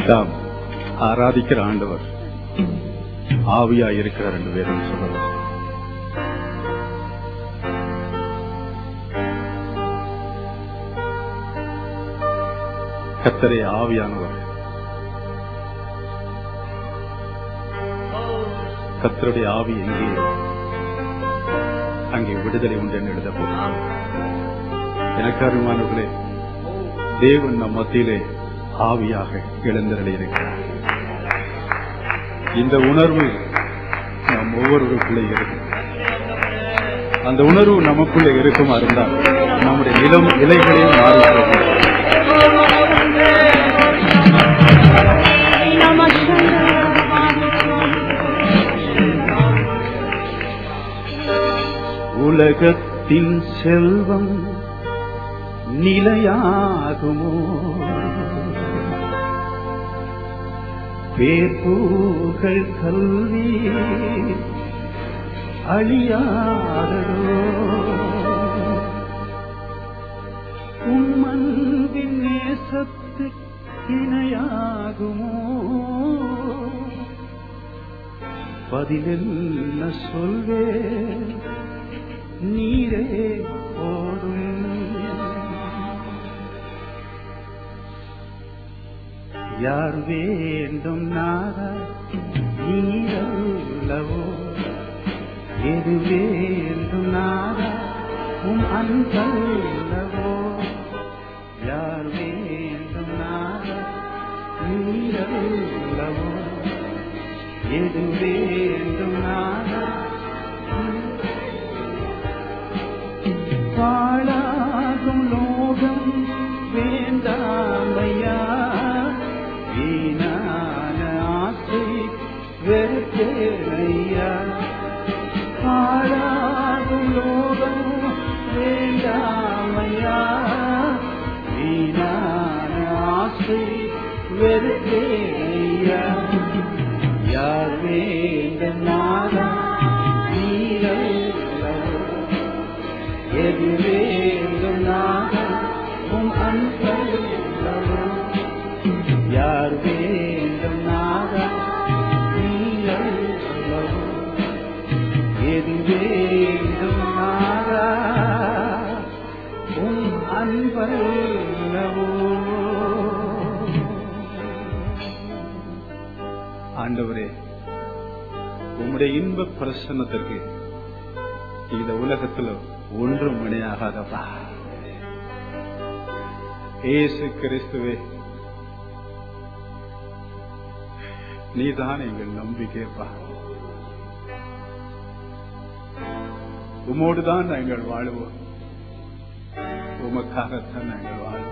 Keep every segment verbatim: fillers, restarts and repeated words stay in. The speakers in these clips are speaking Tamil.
நாம் ஆராதிக்கிற ஆண்டவர் ஆவியா இருக்கிறார் என்று வேதம் சொல்லலாம். கர்த்தரே ஆவியானவர். கர்த்தருடைய ஆவி எங்கே அங்கே விடுதலை உண்டு என்று எழுதப்படும். எனக்கு அருமானவர்களே, தேவன் நம் மத்தியிலே ஆவியாக எழுந்தருளி இருக்கிறார். இந்த உணர்வு நம் ஒவ்வொருவருக்குள்ளே இருக்கும். அந்த உணர்வு நமக்குள்ளே இருக்குமா இருந்தால் நம்முடைய நிலம் இலைகளையும் மாறிப்போகும். உலகத்தின் செல்வம் நிலையாகுமோ? பேர்பூகள் கல்வி அழியாதோ? உம்மன்பின் நேசத்து இணையாகுமோ? பதிலென்ன சொல்வே நீரே போதும். யார் வேண்டும் நாதா நீரல்லவோ? எது வேண்டும் நாதா உம் அன்பல்லவோ? யார் வேண்டும் நாதா நீரல்லவோ? எது வேண்டும் நாதா? பாழாகும் லோகம் வேண்டாமையா, வீணான ஆசை வெறுத்தேனையா. பாழாகும் லோகம் வேண்டாமையா, வீணான ஆசை வெறுத்தேனையா. யார் வேண்ட நாதா நீரல்லவோ? எது வேண்டும் நாதா உம் அன்பல்லவோ? யார் வேண்டும் நாதா நீரல்லவோ? எது வேண்டும் நாதா உம் அன்பல்லவோ? ஆண்டவரே, உம்முடைய இன்ப பிரசன்னத்திற்கு இந்த உலகத்தில் ஒன்றும் இணையாகாதப்பா. இயேசு கிறிஸ்துவே, நீதான் எங்கள் நம்பிக்கைப்பா. உம்மோடுதான் நாங்கள் வாழுவோம். உமக்காகத்தான் நாங்கள் வாழுவோம்.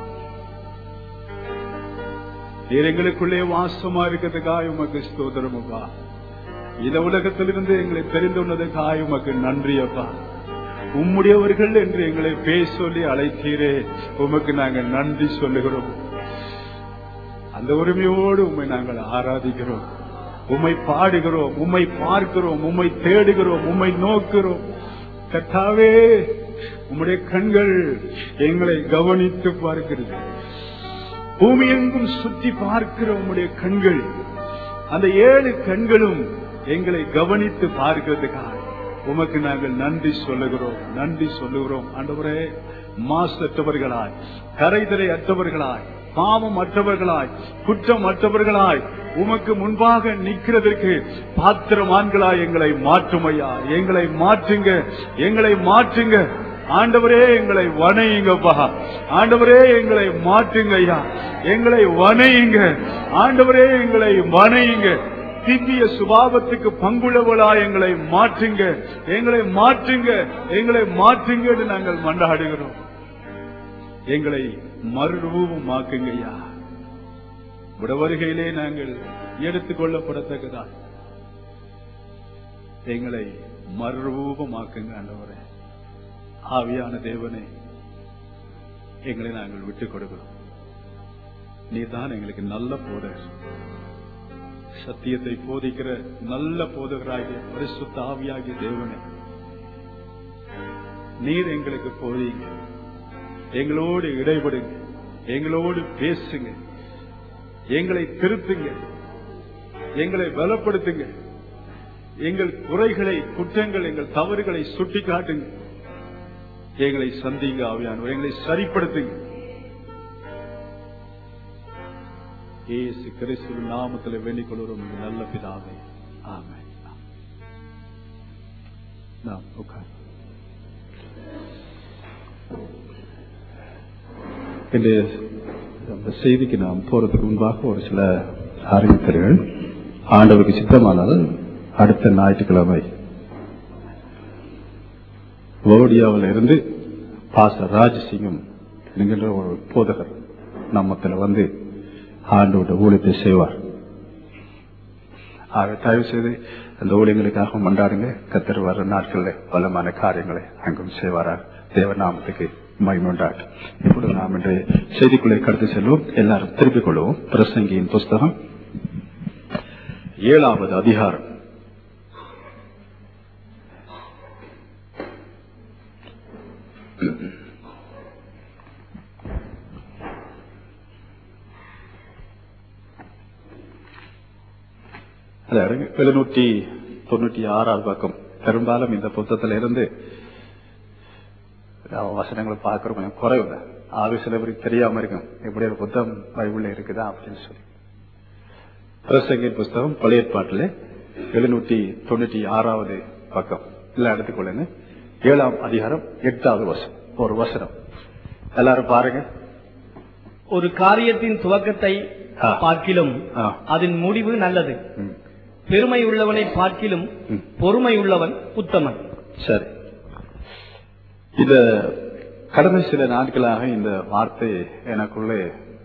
நீர் எங்களுக்குள்ளே வாசமா இருக்கிறதுக்காக உமக்கு ஸ்தோத்திரமப்பா. இந்த உலகத்திலிருந்து எங்களை தெரிந்துள்ளதுக்காக உமக்கு நன்றியப்பா. உம்முடையவர்கள் என்று எங்களை பேச சொல்லி அழைத்தீரே, உமக்கு நாங்கள் நன்றி சொல்லுகிறோம். அந்த உரிமையோடு உம்மை நாங்கள் ஆராதிக்கிறோம், உம்மை பாடுகிறோம், உம்மை பார்க்கிறோம், உம்மை தேடுகிறோம், உம்மை நோக்கிறோம். கர்த்தாவே, உம்முடைய கண்கள் எங்களை கவனித்து பார்க்கிறது. பூமி எங்கும் சுற்றி பார்க்கிற உம்முடைய கண்கள், அந்த ஏழு கண்களும் எங்களை கவனித்து பார்க்கிறதுக்காக உமக்கு நாங்கள் நன்றி சொல்லுகிறோம், நன்றி சொல்லுகிறோம். ஆண்டவரே, மாசற்றவர்களாய், கரைதலை அற்றவர்களாய், பாவம் அற்றவர்களாய், குற்றம் அற்றவர்களாய் உமக்கு முன்பாக நிற்கிறதற்கு பாத்திரமான்களாய் எங்களை மாற்றுமையா. எங்களை மாற்றுங்க, எங்களை மாற்றுங்க ஆண்டவரே. எங்களை வணையுங்கப்பா. ஆண்டவரே, எங்களை மாற்றுங்க ஐயா. எங்களை வணையுங்க ஆண்டவரே, எங்களை வணையுங்க. திவ்ய சுபாவத்துக்கு பங்குள்ளவளா எங்களை மாற்றுங்க, எங்களை மாற்றுங்க, எங்களை மாற்றுங்க என்று நாங்கள் மன்றாடுகிறோம். எங்களை மறுரூபமாக்குங்க ஐயா. உட வருகையிலே நாங்கள் எடுத்துக் கொள்ளப்படத்தக்கதா எங்களை மறுரூபமாக்குங்க ஆண்டவரே. ஆவியான தேவனே, எங்களை நாங்கள் விட்டுக் கொடுக்கிறோம். நீதான் எங்களுக்கு நல்ல போதகர், சத்தியத்தை போதிக்கிற நல்ல போதகராகிய பரிசுத்த ஆவியாகிய தேவனே, நீர் எங்களுக்கு போதீங்க, எங்களோடு இடைபடுங்க, எங்களோடு பேசுங்க. எங்களை திருத்துங்க, எங்களை பலப்படுத்துங்க, எங்கள் குறைகளை, குற்றங்கள், எங்கள் தவறுகளை சுட்டி காட்டுங்க, எங்களை சந்திங்க ஆவியானவர், எங்களை சரிப்படுத்துங்க. இயேசு கிறிஸ்துவின் நாமத்தில் வேண்டிக் கொள்கிறோம் நல்ல பிதாவே, ஆமென். நாம் உட்கார். இந்த செய்திக்கு நாம் போறதுக்கு முன்பாக ஒரு சில அறிவித்தல்கள். ஆண்டவருக்கு சித்தமானால் அடுத்த ஞாயிற்றுக்கிழமை வவுனியாவில் இருந்து பாஸ்டர் ராஜசிங்கம் என்கின்ற ஒரு போதகர் நம்மத்தில் வந்து ஆண்டவருடைய ஊழியத்தை செய்வார். ஆக தயவு செய்து அந்த ஊழியங்களுக்காக மண்டாடுங்க. கத்தர் வர நாட்களில் பலமான காரியங்களை அங்கும் செய்வாரார். தேவநாமத்துக்கு மகிமையுண்டாட்டு. இப்பொழுது நாம் இன்றைய செய்திக்குள்ளே கடந்து செல்வோம். எல்லாரும் திருப்பிக் கொள்வோம். பிரசங்கியின் புஸ்தகம் ஏழாவது அதிகாரம். எழுநூற்றி தொண்ணூற்றி ஆறாவது பக்கம். பெரும்பாலும் இந்த புத்தகத்தில இருந்து வசனங்களை பார்க்கிற கொஞ்சம் குறைவு. ஆவி சில பேருக்கு தெரியாம இருக்கும் எப்படி ஒரு புத்தகம் பைபிள்ல இருக்குதா அப்படின்னு சொல்லி. பிரசங்கின் புஸ்தகம் பழைய ஏற்பாட்டில் எழுநூற்றி தொண்ணூற்றி ஆறாவது பக்கம். இல்ல எடுத்துக்கொள்ளுங்க. ஏழாம் அதிகாரம் எட்டாவது வசனம். ஒரு வசனம் எல்லாரும் பாருங்க. ஒரு காரியத்தின் துவக்கத்தை பார்க்கிலும் அதன் முடிவு நல்லது. பெருமை உள்ளவனை பார்க்கிலும் பொறுமை உள்ளவன் உத்தமன். சரி, இந்த கடந்த சில நாட்களாக இந்த வார்த்தை எனக்குள்ளே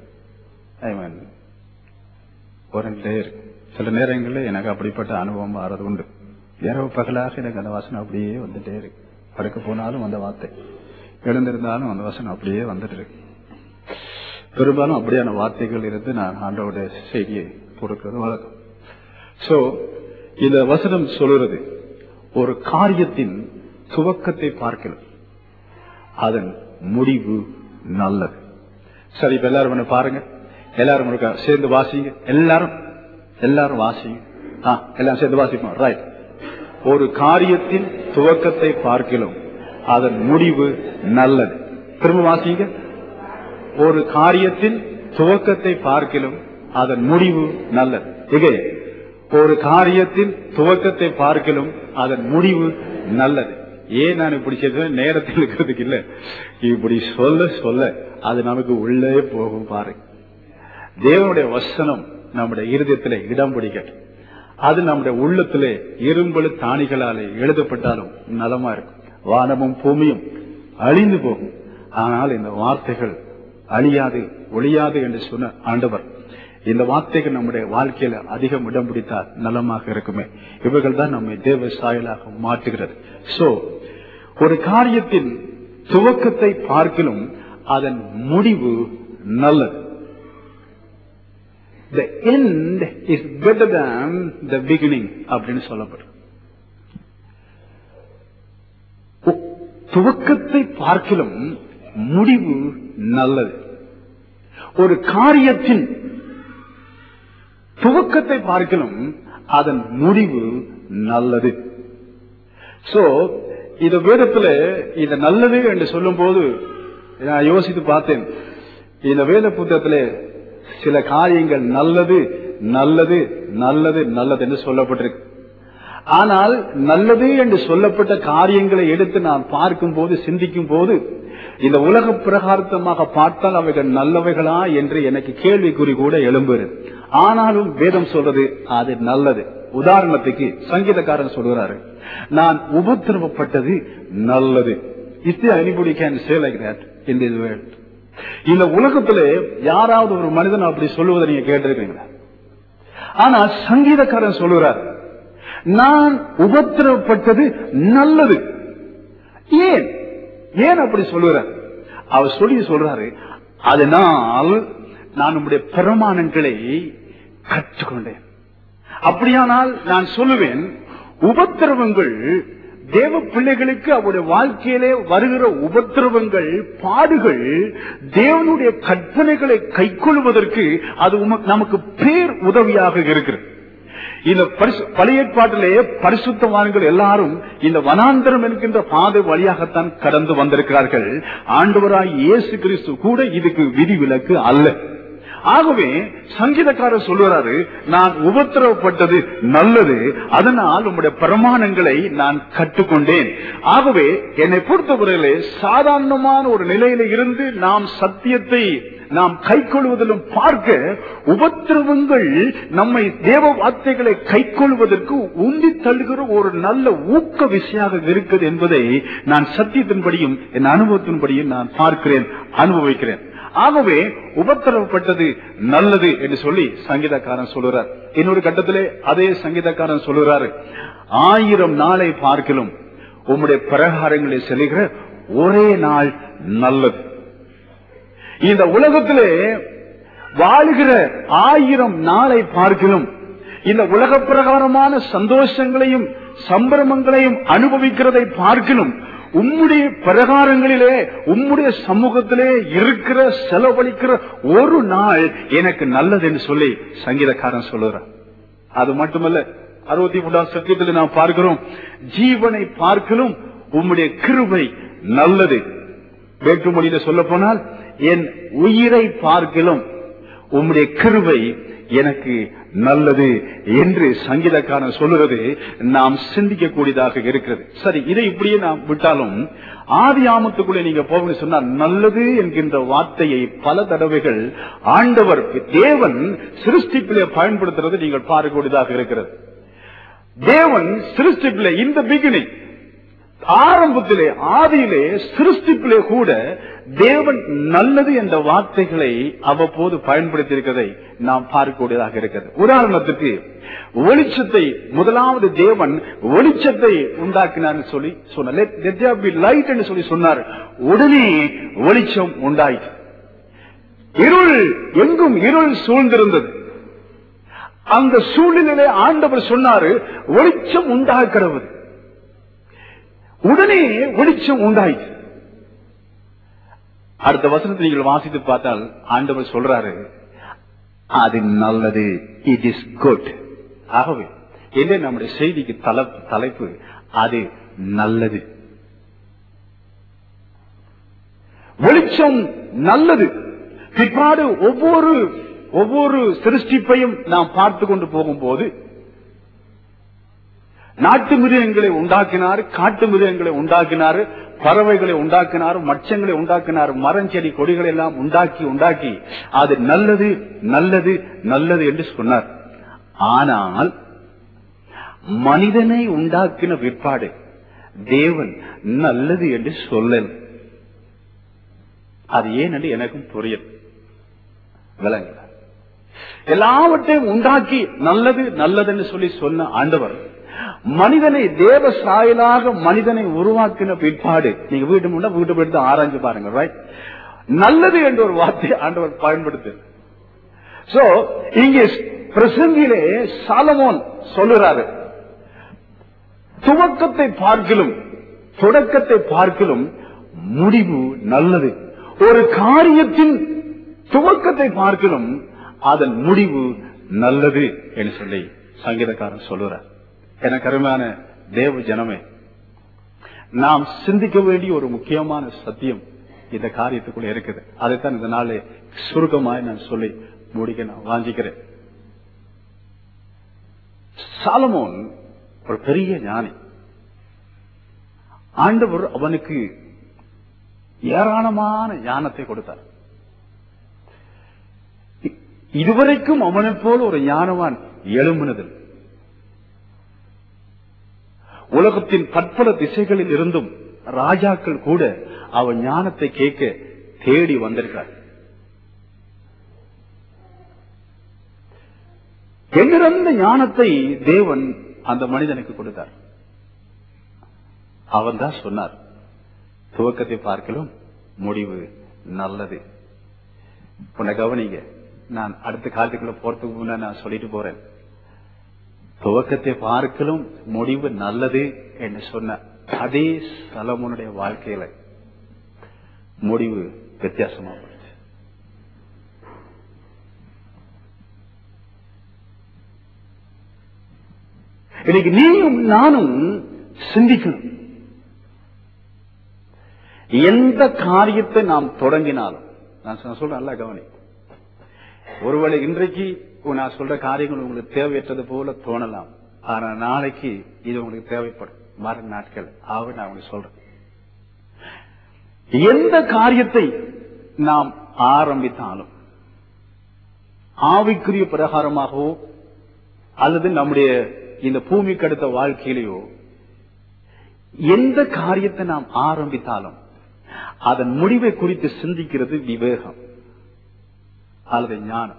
ஒரே சில நேரங்களில் எனக்கு அப்படிப்பட்ட அனுபவம் வர்றது உண்டு. இரவு பகலாக எனக்கு அந்த வாசனை அப்படியே வந்துட்டே இருக்கு. படுக்க போனாலும் அந்த வார்த்தை, எழுந்திருந்தாலும் அந்த வாசனை அப்படியே வந்துட்டு இருக்கு. பெரும்பாலும் அப்படியான வார்த்தைகள் இருந்து நான் ஆண்டவருடைய செய்தியை கொடுக்கிறது வழக்கம். சோ இந்த வசனம் சொல்றது ஒரு காரியத்தின் துவக்கத்தை பார்க்கலாம், அதன் முடிவு நல்லது. சரி, இப்ப எல்லாரும் பாருங்க. எல்லாரும் சேர்ந்து வாசிங்க. எல்லாரும் எல்லாரும் வாசிங்க. எல்லாம் சேர்ந்து வாசிப்போம். ரைட். ஒரு காரியத்தின் துவக்கத்தை பார்க்கலாம், அதன் முடிவு நல்லது. திரும்ப வாசிங்க. ஒரு காரியத்தின் துவக்கத்தை பார்க்கலாம், அதன் முடிவு நல்லது. இங்கே ஒரு காரியத்தின் துவக்கத்தை பார்க்கலாம், அதன் முடிவு நல்லது. ஏன் நான் இப்படி சொல்றேன்? நேரத்தில் இருக்கிறதுக்கு இல்ல, இப்படி சொல்ல சொல்ல அது நமக்கு உள்ளே போகும். பாரு, தேவனுடைய வசனம் நம்முடைய இருதயத்திலே இடம் பிடிக்கட்டும். அது நம்முடைய உள்ளத்திலே இரும்பு தாணிகளாலே எழுதப்பட்டாலும் நலமா இருக்கும். வானமும் பூமியும் அழிந்து போகும், ஆனால் இந்த வார்த்தைகள் அழியாது ஒழியாது என்று சொன்ன ஆண்டவர் இந்த வார்த்தைகள் நம்முடைய வாழ்க்கையில அதிகம் இடம் பிடித்தால் நலமாக இருக்குமே. இவர்கள் தான் நம்மை தேவ சாயலாக மாற்றுகிறது. சோ ஒரு காரியத்தின் துவக்கத்தை பார்க்கலும் அதன் முடிவு நல்லது. The end is better than the beginning அப்படின்னு சொல்லப்படும். துவக்கத்தை பார்க்கலும் முடிவு நல்லது. ஒரு காரியத்தின் துவக்கத்தை பார்க்கலும் அதன் முடிவு நல்லது. சோ இந்த வேதத்துல இது நல்லது என்று சொல்லும் போது நான் யோசித்து பார்த்தேன். இந்த வேத புத்தகத்துல சில காரியங்கள் நல்லது நல்லது நல்லது நல்லது என்று சொல்லப்பட்டிருக்கு. ஆனால் நல்லது என்று சொல்லப்பட்ட காரியங்களை எடுத்து நான் பார்க்கும் போது, சிந்திக்கும் போது, இந்த உலக பிரகாரத்தமாக பார்த்தால் அவைகள் நல்லவைகளா என்று எனக்கு கேள்விக்குறி கூட எழும்புகிறது. ஆனாலும் வேதம் சொல்றது அது நல்லது. உதாரணத்துக்கு சங்கீதக்காரன் சொல்கிறாரு, நான் உபத்திரவப்பட்டது நல்லது. Is there anybody can say like that in this world? இந்த உலகத்திலே யாராவது ஒரு மனிதன் அப்படி சொல்லுவதை நீங்க கேட்டிருக்கீங்களா? ஆனா சங்கீதக்காரன் சொல்லுகிறார், நான் உபத்திரவப்பட்டது நல்லது. ஏன் ஏன் அப்படி சொல்லுகிறார்? அவர் சொல்லி சொல்றாரு, அதனால் நான் உம்முடைய பிரமாணங்களை கற்றுக்கொண்டேன். அப்படியானால் நான் சொல்லுவேன், உபத்திரவங்கள் தேவ பிள்ளைகளுக்கு அவருடைய வாழ்க்கையிலே வருகிற உபத்திரவங்கள், பாடுகள், தேவனுடைய கற்பனைகளை கைக்கொள்வதற்கு அது நமக்கு பேர் உதவியாக இருக்கிறது. இந்த பழைய ஏற்பாட்டிலே பரிசுத்தவான்கள் எல்லாரும் இந்த வனாந்தரம் என்கின்ற பாதை வழியாகத்தான் கடந்து வந்திருக்கிறார்கள். ஆண்டவராய் இயேசு கிறிஸ்து கூட இதுக்கு விதிவிலக்கு அல்ல. ஆகவே சங்கீதக்காரர் சொல்லுறாரு, நான் உபத்திரவப்பட்டது நல்லது, அதனால் உம்முடைய பிரமாணங்களை நான் கற்றுக்கொண்டேன். ஆகவே என்னை பொறுத்தவரையிலே சாதாரணமான ஒரு நிலையில இருந்து நாம் சத்தியத்தை நாம் கைக்கொள்வதிலும் பார்க்க உபத்திரவங்கள் நம்மை தேவ வார்த்தைகளை கைக்கொள்வதற்கு உந்தி தள்ளுகிற ஒரு நல்ல ஊக்க விஷயாக இருக்குது என்பதை நான் சத்தியத்தின்படியும் என் அனுபவத்தின்படியும் நான் பார்க்கிறேன், அனுபவிக்கிறேன். ஆகவே உபத்திரவப்பட்டது நல்லது என்று சொல்லி சங்கீதக்காரன் சொல்லுறார். இன்னொரு கட்டத்திலே அதே சங்கீதக்காரன் சொல்லுறாரு, ஆயிரம் நாளை பார்க்கலும் உம்முடைய பிரகாரங்களை செல்கிற ஒரே நாள் நல்லது. இந்த உலகத்திலே வாழ்கிற ஆயிரம் நாளை பார்க்கலும் இந்த உலக பிரகாரமான சந்தோஷங்களையும் சம்பிரமங்களையும் அனுபவிக்கிறதை பார்க்கலும் உம்முடைய பிரகாரங்களிலே உம்முடைய சமூகத்திலே இருக்கிற செலவழிக்கிற ஒரு நாள் எனக்கு நல்லது என்று சொல்லி சங்கீதக்காரன் சொல்லுறார். அது மட்டுமல்ல, அறுபத்தி மூன்றாம் சங்கீதத்தில் நாம் பார்க்கிறோம், ஜீவனை பார்க்கலும் உம்முடைய கிருபை நல்லது. வேற்றுமொழியில சொல்ல போனால், என் உயிரை பார்க்கலும் உம்முடைய கிருபை எனக்கு நல்லது என்று சங்கீதக்காரன் சொல்லுறது நாம் சிந்திக்க கூடியதாக இருக்கிறது. சரி, இதை இப்படியே நாம் விட்டாலும் ஆதி ஆமத்துக்குள்ளே நீங்க போகணும்னு சொன்னால் நல்லது என்கின்ற வார்த்தையை பல தடவைகள் ஆண்டவர் தேவன் சிருஷ்டிப்பிலே பயன்படுத்துறது நீங்கள் பார்க்கக்கூடியதாக இருக்கிறது. தேவன் சிருஷ்டிப்பிலே இந்த பிகினிங் ஆரம்பத்திலே ஆதியிலே சிருஷ்டிப்பிலே கூட தேவன் நல்லது என்ற வார்த்தைகளை அவ்வப்போது பயன்படுத்தி இருக்கிறதை நாம் பார்க்கக்கூடியதாக இருக்கிறது. உதாரணத்துக்கு வெளிச்சத்தை முதலாவது தேவன் வெளிச்சத்தை உண்டாக்கினார் சொல்லி சொன்னார், என்று சொல்லி சொன்னார். உடனே வெளிச்சம் உண்டாயிற்று. இருள் எங்கும் இருள் சூழ்ந்திருந்தது. அந்த சூழ்நிலையிலே ஆண்டவர் சொன்னாரு, வெளிச்சம் உண்டாகிறது. உடனே வெளிச்சம் உண்டாயிற்று. அடுத்த வசனத்தை நீங்கள் வாசித்து பார்த்தால் ஆண்டவர் சொல்றாரு, அது நல்லது, இட் இஸ் குட். ஆகவே என்ன நம்முடைய செய்திக்கு தலைப்பு, அது நல்லது. வெளிச்சம் நல்லது. பிற்பாடு ஒவ்வொரு ஒவ்வொரு சிருஷ்டிப்பையும் நாம் பார்த்து கொண்டு போகும்போது நாட்டு மிருகங்களை உண்டாக்கினார், காட்டு மிருகங்களை உண்டாக்கினார், பறவைகளை உண்டாக்கினார், மச்சங்களை உண்டாக்கினார், மரம் செடி கொடிகளை எல்லாம் உண்டாக்கி உண்டாக்கி அது நல்லது நல்லது நல்லது என்று சொன்னார். ஆனால் மனிதனை உண்டாக்கின பிற்பாடு தேவன் நல்லது என்று சொல்லல. அது ஏன் என்று எனக்கும் புரியல, விளங்கல. எல்லாவற்றையும் உண்டாக்கி நல்லது நல்லதுன்னு சொல்லி சொன்ன ஆண்டவர் மனிதனை தேவ சாயலாக மனிதனை உருவாக்கின பிற்பாடு நீங்க வீட்டு முன்னா வீட்டு போயிட்டு ஆராய்ஞ்சு பாருங்க, ரைட்? நல்லது என்ற ஒரு வார்த்தை ஆண்டவர் பயன்படுத்து. சோ இங்கே பிரசங்கிலே சாலமோன் சொல்லுறாரு, துவக்கத்தை பார்க்கலும் தொடக்கத்தை பார்க்கலும் முடிவு நல்லது. ஒரு காரியத்தின் துவக்கத்தை பார்க்கலும் அதன் முடிவு நல்லது என்று சொல்லி சங்கீதக்காரன் சொல்லுறார். எனக்கு அருமையான தேவ ஜனமே, நாம் சிந்திக்க வேண்டிய ஒரு முக்கியமான சத்தியம் இந்த காரியத்துக்குள்ள இருக்குது. அதைத்தான் இந்த நாளே சுருக்கமாய் நான் சொல்லி முடிக்க நான் வாஞ்சிக்கிறேன். சாலமோன் ஒரு பெரிய ஞானி. ஆண்டவர் அவனுக்கு ஏராளமான ஞானத்தை கொடுத்தார். இதுவரைக்கும் அவனை போல ஒரு ஞானவான் எழும்பினதில் உலகத்தின் பற்பல திசைகளில் இருந்தும் ராஜாக்கள் கூட அவன் ஞானத்தை கேட்க தேடி வந்திருக்கார். எங்கிருந்த ஞானத்தை தேவன் அந்த மனிதனுக்கு கொடுத்தார். அவன் தான் சொன்னார், துவக்கத்தை பார்க்கலும் முடிவு நல்லது. உன்னை கவனிங்க, நான் அடுத்த காலத்துக்குள்ள போறதுக்கு முன்ன நான் சொல்லிட்டு போறேன். துவக்கத்தை பார்க்கலும் முடிவு நல்லது என்று சொன்ன அதே சலமோனுடைய வாழ்க்கையில முடிவு வித்தியாசமா போச்சு. இன்னைக்கு நீயும் நானும் சிந்திக்கணும். எந்த காரியத்தை நாம் தொடங்கினாலும், நான் சொல்றேன் நல்லா கவனி, ஒருவேளை இன்றைக்கு நான் சொல்ற காரியங்கள் உங்களுக்கு தேவையற்றது போல தோணலாம், ஆனா நாளைக்கு இது உங்களுக்கு தேவைப்படும். மறு நாட்கள் ஆக நான் உங்களுக்கு சொல்றேன், எந்த காரியத்தை நாம் ஆரம்பித்தாலும் ஆவிக்குரிய பிரகாரமாகவோ அல்லது நம்முடைய இந்த பூமிக்கு அடுத்த வாழ்க்கையிலேயோ எந்த காரியத்தை நாம் ஆரம்பித்தாலும் அதன் முடிவை குறித்து சிந்திக்கிறது விவேகம் அல்லது ஞானம்.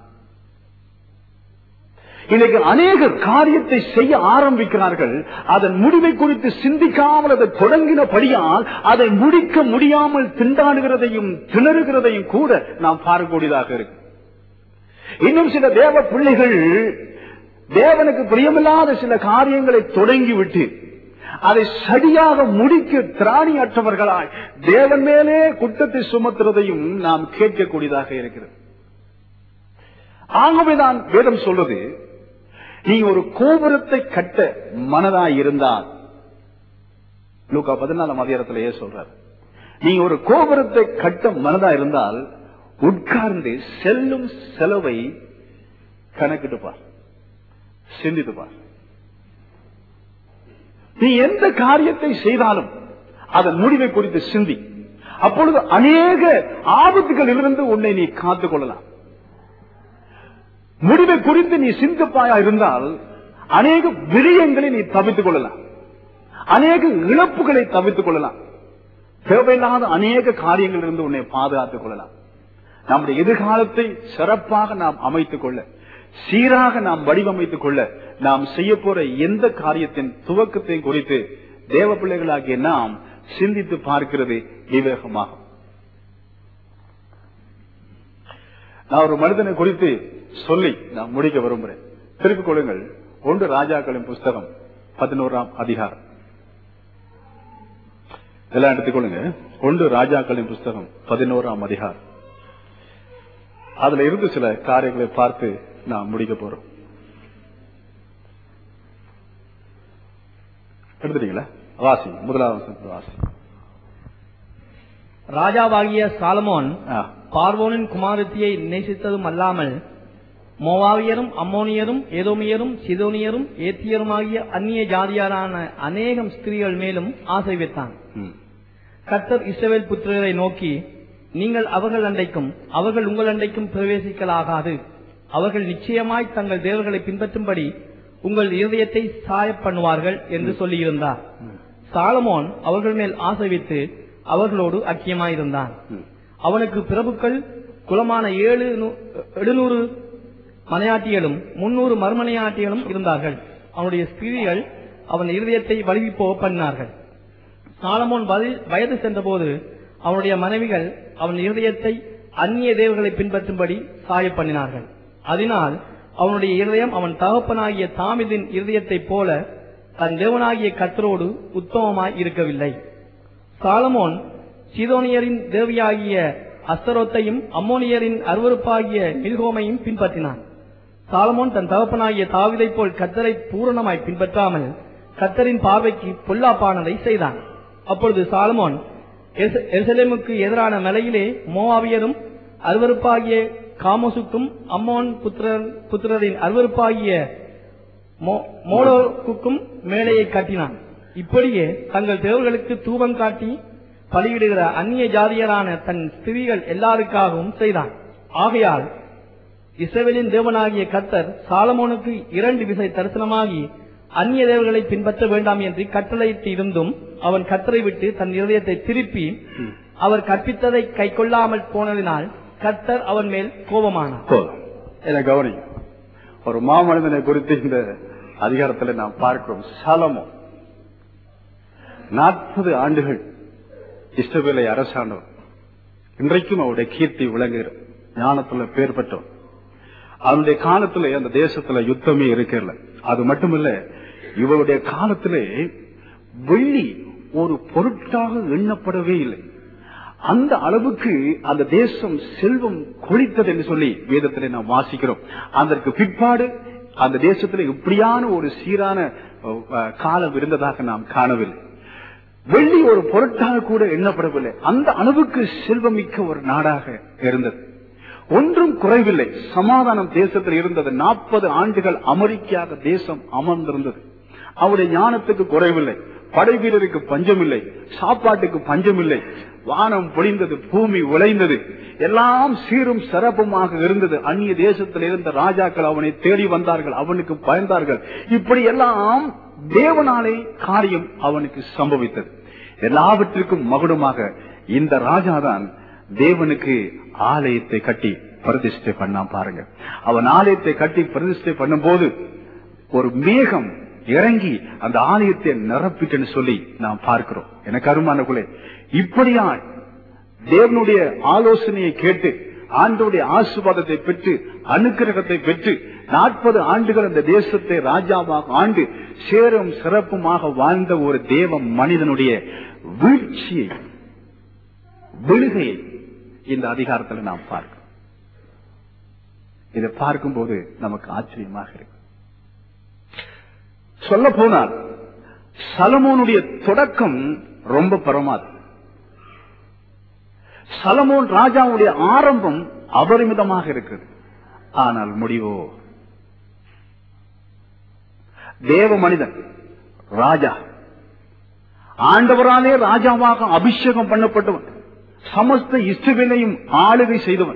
இன்னைக்கு அநேக காரியத்தை செய்ய ஆரம்பிக்கிறார்கள், அதன் முடிவை குறித்து சிந்திக்காமல் அதை தொடங்கினபடியால் அதை முடிக்க முடியாமல் திண்டாடுகிறதையும் திணறுகிறதையும் கூட நாம் பார்க்கக்கூடியதாக இருக்கு. இன்னும் சில தேவ பிள்ளைகள் தேவனுக்கு பிரியமில்லாத சில காரியங்களை தொடங்கிவிட்டு அதை சரியாக முடிக்க திராணியற்றவர்களாய் தேவன் மேலே குற்றத்தை சுமத்துறதையும் நாம் கேட்கக்கூடியதாக இருக்கிறது. ஆகவேதான் வேதம் சொல்வது, நீ ஒரு கோபுரத்தை கட்ட மனதாய் இருந்தால், லூக்கா பதினாலாம் அதிகாரத்திலேயே சொல்றார், நீ ஒரு கோபுரத்தை கட்ட மனதாய் இருந்தால் உட்கார்ந்து செல்லும் செலவை கணக்கிட்டு பார், சிந்தித்து பார். நீ எந்த காரியத்தை செய்தாலும் அதன் முடிவை குறித்து சிந்தி. அப்பொழுது அநேக ஆபத்துகளில் இருந்து உன்னை நீ காத்துக் கொள்ளலாம். முடிவை குறித்து நீ சிந்திப்பாயா இருந்தால் அநேக விரயங்களை நீ தவித்துக் கொள்ளலாம், அநேக இழப்புகளை தவித்துக் கொள்ளலாம், தேவையில்லாத அநேக காரியங்களில் இருந்து உன்னை பாதுகாத்துக் கொள்ளலாம். நம்முடைய எதிர்காலத்தை சிறப்பாக நாம் அமைத்துக் கொள்ள, சீராக நாம் வடிவமைத்துக் கொள்ள, நாம் செய்ய போற எந்த காரியத்தின் துவக்கத்தை குறித்து தேவ பிள்ளைகளாகிய நாம் சிந்தித்து பார்க்கிறது விவேகமாகும். நான் ஒரு மனிதனை குறித்து சொல்லி நான் முடிக்க விரும்புகிறேன். திருப்பிக் கொள்ளுங்கள், ஒன்று ராஜாக்களின் புஸ்தகம் பதினோராம் அதிகாரம். எல்லாம் எடுத்துக்கொள்ளுங்க. ஒன்று ராஜாக்களின் புஸ்தகம் பதினோராம் அதிகாரம். அதுல இருந்து சில காரியங்களை பார்த்து நாம் முடிக்க போறோம். எடுத்துட்டீங்களா? வாசி, முதலாவது வாசி. ராஜாவாகிய சாலமோன் பார்வோனின் குமாரத்தியை நேசித்ததும் அல்லாமல் மோவாவியரும் அம்மோனியரும் ஏதோமியரும் சிதோனியரும் ஏத்தியருமாகிய அந்நிய ஜாதியாரான அநேகம் ஸ்திரீகள் மேலும் ஆசை வைத்தான். கர்த்தர் இஸ்ரவேல் புத்திரரை நோக்கி, நீங்கள் அவர்கள் அண்டைக்கும் அவர்கள் உங்கள் அண்டைக்கும் பிரவேசிக்கலாகாது. அவர்கள் நிச்சயமாய் தங்கள் தேவர்களை பின்பற்றும்படி உங்கள் இருதயத்தை சாய பண்ணுவார்கள் என்று சொல்லியிருந்தார். சாலமோன் அவர்கள் மேல் ஆசை வைத்து அவர்களோடு ஐக்கியமாயிருந்தான். அவனுக்கு பிரபுக்கள் குலமான ஏழு எழுநூறு மனையாட்டிகளும் முன்னூறு மறுமனையாட்டிகளும் இருந்தார்கள். அவனுடைய ஸ்திரீகள் அவன் இருதயத்தை வழுவி போக பண்ணினார்கள். சாலமோன் வயது சென்றபோது அவனுடைய மனைவிகள் அவன் இருதயத்தை அந்நிய தேவர்களை பின்பற்றும்படி சாய பண்ணினார்கள். அதனால் அவனுடைய இருதயம் அவன் தகப்பனாகிய தாவீதின் இருதயத்தை போல தன் தேவனாகிய கர்த்தரோடு உத்தமமாய் இருக்கவில்லை. சாலமோன் சீதோனியரின் தேவியாகிய அஸ்தரோத்தையும் அம்மோனியரின் அருவருப்பாகிய மில்கோமையும் பின்பற்றினான். சாலமோன் தன் தகப்பனாகிய தாவீதை போல் கர்த்தரை பூரணமாய் பின்பற்றாமல் கர்த்தரின் பார்வைக்கு பொல்லாப்பானதை செய்தான். அப்பொழுது சாலமோன் எருசலேமுக்கு எதிரான மலையிலே மோவாவியரும் அருவருப்பாகிய காமோசுக்கும் அம்மோன் புத்திரர் புத்திரரின் அருவருப்பாகிய மோலோக்குக்கும் மேலையை கட்டினான். இப்படியே தங்கள் தேவர்களுக்கு தூபம் காட்டி பலியிடுகிற அந்நிய ஜாதியரான தன் ஸ்திரீகள் எல்லாருக்காகவும் செய்தான். ஆகையால் இஸ்ரவேலின் தேவனாகிய கர்த்தர் சாலமோனுக்கு இரண்டு விசை தரிசனமாகி அந்நிய தேவர்களை பின்பற்ற வேண்டாம் என்று கட்டளையிட்டு இருந்தும் அவன் கர்த்தரை விட்டு தன் இருதயத்தை திருப்பி அவர் கற்பித்ததை கை கொள்ளாமல் போனதினால் கர்த்தர் அவன் மேல் கோபமானார். கவனி, ஒரு மாமனிதனை குறித்து இந்த அதிகாரத்தில் நாம் பார்க்கிறோம். சாலமோன் நாற்பது ஆண்டுகள் இஸ்ரவேலை அரசாண்டவர். இன்றைக்கும் அவருடைய கீர்த்தி விளங்குகிற ஞானத்துல பேர் பெற்றோம். அவருடைய காலத்துல அந்த தேசத்துல யுத்தமே இருக்கல. அது மட்டுமல்ல, இவருடைய காலத்திலே வெள்ளி ஒரு பொருட்டாக எண்ணப்படவே இல்லை. அந்த அளவுக்கு அந்த தேசம் செல்வம் கொழித்தது என்று சொல்லி வேதத்திலே நாம் வாசிக்கிறோம். அதற்கு பிற்பாடு அந்த தேசத்தில் இப்படியான ஒரு சீரான காலம் இருந்ததாக நாம் காணவில்லை. வெள்ளி ஒரு பொருட்டாக கூட எண்ணப்படவில்லை. அந்த அளவுக்கு செல்வமிக்க ஒரு நாடாக இருந்தது. ஒன்றும் குறைவில்லை. சமாதானம் தேசத்தில் இருந்தது. நாற்பது ஆண்டுகள் அமெரிக்காக தேசம் அமர்ந்திருந்தது. அவருடைய ஞானத்துக்கு குறைவில்லை. படை வீரருக்கு பஞ்சமில்லை. சாப்பாட்டுக்கு பஞ்சமில்லை. வானம் பொழிந்தது, பூமி விளைந்தது, எல்லாம் சீரும் சிறப்புமாக இருந்தது. அந்நிய தேசத்தில் இருந்த ராஜாக்கள் அவனை தேடி வந்தார்கள், அவனுக்கு பயந்தார்கள். இப்படி எல்லாம் தேவனாலே காரியம் அவனுக்கு சம்பவித்தது. எல்லாவற்றிற்கும் மகுடமாக இந்த ராஜாதான் தேவனுக்கு ஆலயத்தை கட்டி பிரதிஷ்டை பண்ணா. பாருங்க, அவன் ஆலயத்தை கட்டி பிரதிஷ்டை பண்ணும் போது ஒரு மேகம் இறங்கி அந்த ஆலயத்தை நிரப்பிட்டுன்னு சொல்லி நாம் பார்க்கிறோம். எனக்கு அருமானவர்களே, இப்படியா தேவனுடைய ஆலோசனையை கேட்டு ஆண்டவருடைய ஆசீர்வாதத்தை பெற்று அனுக்கிரகத்தை பெற்று நாற்பது ஆண்டுகள் அந்த தேசத்தை ராஜாவாக ஆண்டு சேரும் சிறப்புமாக வாழ்ந்த ஒரு தேவ மனிதனுடைய வீழ்ச்சியை, விழுகையை இந்த அதிகாரத்தில் நாம் பார்க்கிறோம். இதை பார்க்கும்போது நமக்கு ஆச்சரியமாக இருக்கு. சொல்ல போனால் சலமோனுடைய தொடக்கம் ரொம்ப பிரமாதம். சலமோன் ராஜாவுடைய ஆரம்பம் அபரிமிதமாக இருக்குது. ஆனால் முடிவோ, தேவ மனிதன் ராஜா, ஆண்டவராலே ராஜாவாக அபிஷேகம் பண்ணப்பட்டவன், சமஸ்த இஸ்ரவேலையும் ஆளுகை செய்தவன்,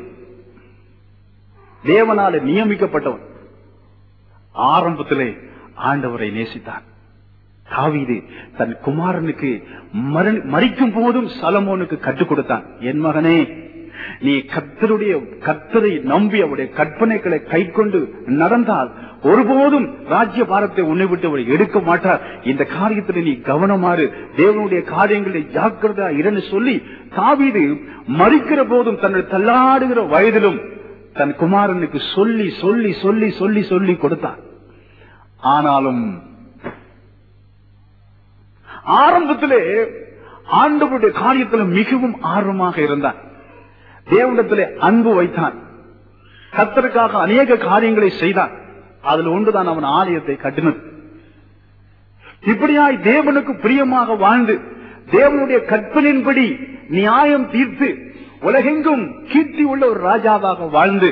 தேவனாலே நியமிக்கப்பட்டவன், ஆரம்பத்திலே ஆண்டவரை நேசித்தான். தாவீது தன் குமாரனுக்கு மரிக்கும் போதும் சலமோனுக்கு கற்றுக் கொடுத்தான். என் மகனே, நீ கர்த்தருடைய கர்த்தரை நம்பி அவருடைய கற்பனைகளை கை கொண்டு நடந்தால் ஒருபோதும் ராஜ்ய பாரத்தை உன்னை விட்டு அவர் எடுக்க மாட்டார். இந்த காரியத்தில் நீ கவனமாறு, தேவனுடைய காரியங்களை ஜாக்கிரதா இருன்னு சொல்லி தாவீது மரிக்கிற போதும் தன்னுடைய தள்ளாடுகிற வயதிலும் தன் குமாரனுக்கு சொல்லி சொல்லி சொல்லி சொல்லி சொல்லி கொடுத்தான். ஆனாலும் ஆரம்பத்திலே ஆண்டவருடைய காரியத்தில் மிகவும் ஆர்வமாக இருந்தான். தேவனிடத்திலே அன்பு வைத்தான். கர்த்தருக்காக அநேக காரியங்களை செய்தான். அதில் ஒன்றுதான் அவன் ஆலயத்தை கட்டினது. இப்படியாய் தேவனுக்கு பிரியமாக வாழ்ந்து தேவனுடைய கற்பனையின்படி நியாயம் தீர்த்து உலகெங்கும் கீர்த்தி உள்ள ஒரு ராஜாவாக வாழ்ந்து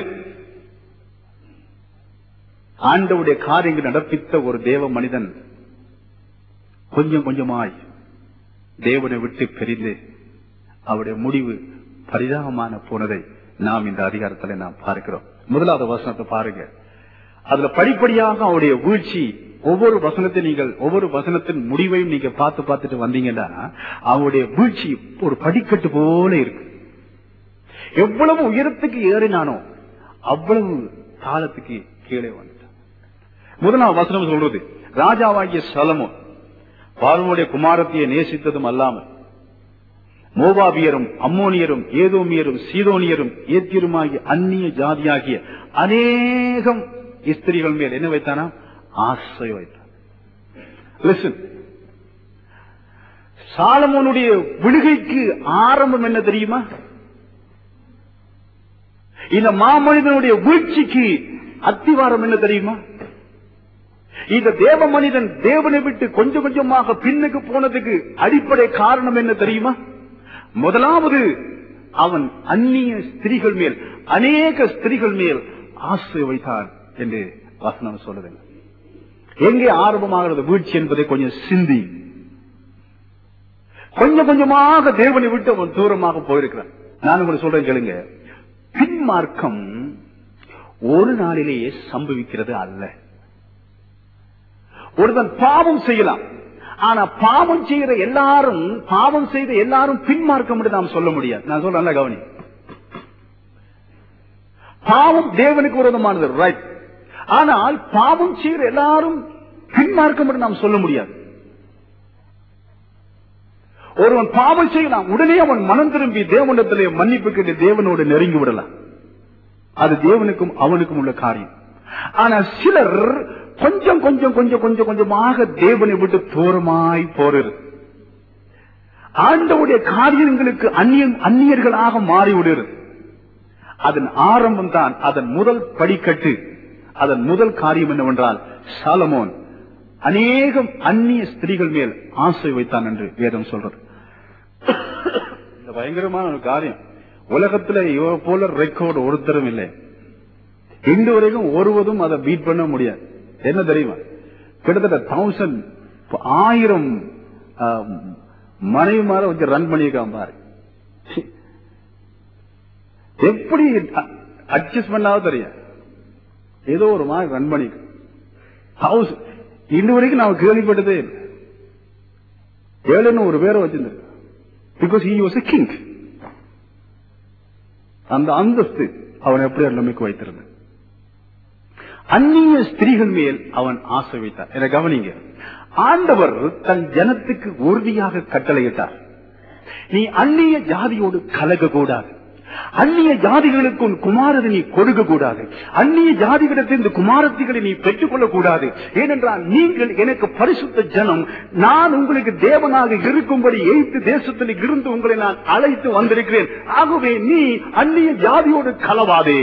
ஆண்டவருடைய காரியங்கள் நடப்பித்த ஒரு தேவ மனிதன் கொஞ்சம் கொஞ்சமாய் தேவனை விட்டு பிரிந்து அவருடைய முடிவு பரிதாபமான போனதை நாம் இந்த அதிகாரத்தில் நாம் பார்க்கிறோம். முதலாவது வசனத்தை பாருங்க. அதுல படிப்படியாக அவருடைய வீழ்ச்சி, ஒவ்வொரு வசனத்தை நீங்கள் ஒவ்வொரு வசனத்தின் முடிவையும் நீங்க பார்த்து பார்த்துட்டு வந்தீங்கன்னா அவருடைய வீழ்ச்சி ஒரு படிக்கட்டு போல இருக்கு. எவ்வளவு உயரத்துக்கு ஏறினானோ அவ்வளவு காலத்துக்கு கீழே வந்துட்டான். முதலாவது வசனம் சொல்றது, ராஜாவாகிய சலமோன் பார்வோனுடைய குமாரத்தியை நேசித்ததும் அல்லாமல் மோவாபியரும் அம்மோனியரும் ஏதோமியரும் சீதோனியரும் ஏத்தியருமாகிய அந்நிய ஜாதியாகிய அநேகம் ஸ்திரீகள் மேல் என்ன வைத்தானா? ஆசை வைத்தான். லிசன், சாலமோனுடைய விழுகைக்கு ஆரம்பம் என்ன தெரியுமா? இந்த மாமனிதனுடைய வீழ்ச்சிக்கு அத்திவாரம் என்ன தெரியுமா? இந்த தேவ மனிதன் தேவனை விட்டு கொஞ்சம் கொஞ்சமாக பின்னுக்கு போனதுக்கு அடிப்படை காரணம் என்ன தெரியுமா? முதலாவது, அவன் அந்நிய ஸ்திரீகள் மேல், அநேக ஸ்திரீகள் மேல் ஆசை வைத்தான் என்று வசனம் சொல்லுது. எங்கே ஆரம்பமாகிறது வீழ்ச்சி என்பதை கொஞ்சம் சிந்தி. கொஞ்சம் கொஞ்சமாக தேவனை விட்டு அவன் தூரமாக போயிருக்கிறான். நான் உங்களுக்கு சொல்றேன் கேளுங்க, பின்மார்க்கம் ஒரு நாளிலேயே சம்பவிக்கிறது அல்ல. ஒருவன் பாவம் செய்யலாம், ஆனா பாவம் செய்கிற எல்லாரும், பாவம் செய்த எல்லாரும் பின்மார்க்கம் என்று நாம் சொல்ல முடியாது. நான் சொல்ல நல்லா கவனி. பாவம் தேவனுக்கு விரோதமானது, ரைட். ஆனால் பாவம் செய்கிற எல்லாரும் பின்மார்க்கம் என்று நாம் சொல்ல முடியாது. ஒருவன் பாவம் செய்யலாம், உடனே அவன் மனம் திரும்பி தேவனிடத்திலே மன்னிப்பு கேட்டு தேவனோடு நெருங்கி விடலாம். அது தேவனுக்கும் அவனுக்கும் உள்ள காரியம். ஆனா சிலர் கொஞ்சம் கொஞ்சம் கொஞ்சம் கொஞ்சம் கொஞ்சமாக தேவனை விட்டு தூரமாய் போறது. ஆண்டவுடைய காரியங்களுக்கு அந்நிய அந்நியர்களாக மாறிவிடுகிறது. அதன் ஆரம்பம் தான், அதன் முதல் படிக்கட்டு, அதன் முதல் காரியம் என்னவென்றால் சாலமோன் அநேகம் அந்நிய ஸ்திரீகள் மேல் ஆசை வைத்தான் என்று வேதம் சொல்றது. இந்த பயங்கரமான ஒரு காரியம். உலகத்துல இவ போல ரெக்கார்டு ஒருத்தரும் இல்லை. இன்று வரைக்கும் ஒருவதும் அதை பீட் பண்ண முடியாது. என்ன தெரியுமா? கிட்டத்தட்ட தௌசண்ட் ஆயிரம் மனைவி மாற வச்சு ரன் பண்ணியிருக்கான் பாரு. எப்படி அட்ஜஸ்ட் பண்ணாவது தெரியாது, ஏதோ ஒரு மாதிரி ரன் பண்ணிக்க. ஹவுஸ் இன்ன வரைக்கும் நான் கேள்விப்பட்டதே இல்லை. ஏழுன்னு ஒரு பேரை வச்சிருந்தேன். Because he was a king. அந்த அந்தஸ்து அவன் எப்படி நம்பிக்கை வைத்திருந்தான். அந்நிய ஸ்திரீகள் மேல் அவன் ஆசை வைத்தார். என கவனிங்க, ஆண்டவர் தன் ஜனத்துக்கு உறுதியாக கட்டளையிட்டார், நீ அந்நிய ஜாதியோடு கலக கூடாது, அந்நிய ஜாதிகளுக்கு உன் குமாரரை நீ கொடுக்க கூடாது, அந்நிய ஜாதிகளிடத்திலிருந்து குமாரத்திகளை நீ பெற்றுக் கொள்ளக் கூடாது. ஏனென்றால் நீங்கள் எனக்கு பரிசுத்த ஜனம், நான் உங்களுக்கு தேவனாக இருக்கும்படி எய்த்து தேசத்தில் இருந்து உங்களை நான் அழைத்து வந்திருக்கிறேன். ஆகவே நீ அந்நிய ஜாதியோடு கலவாதே.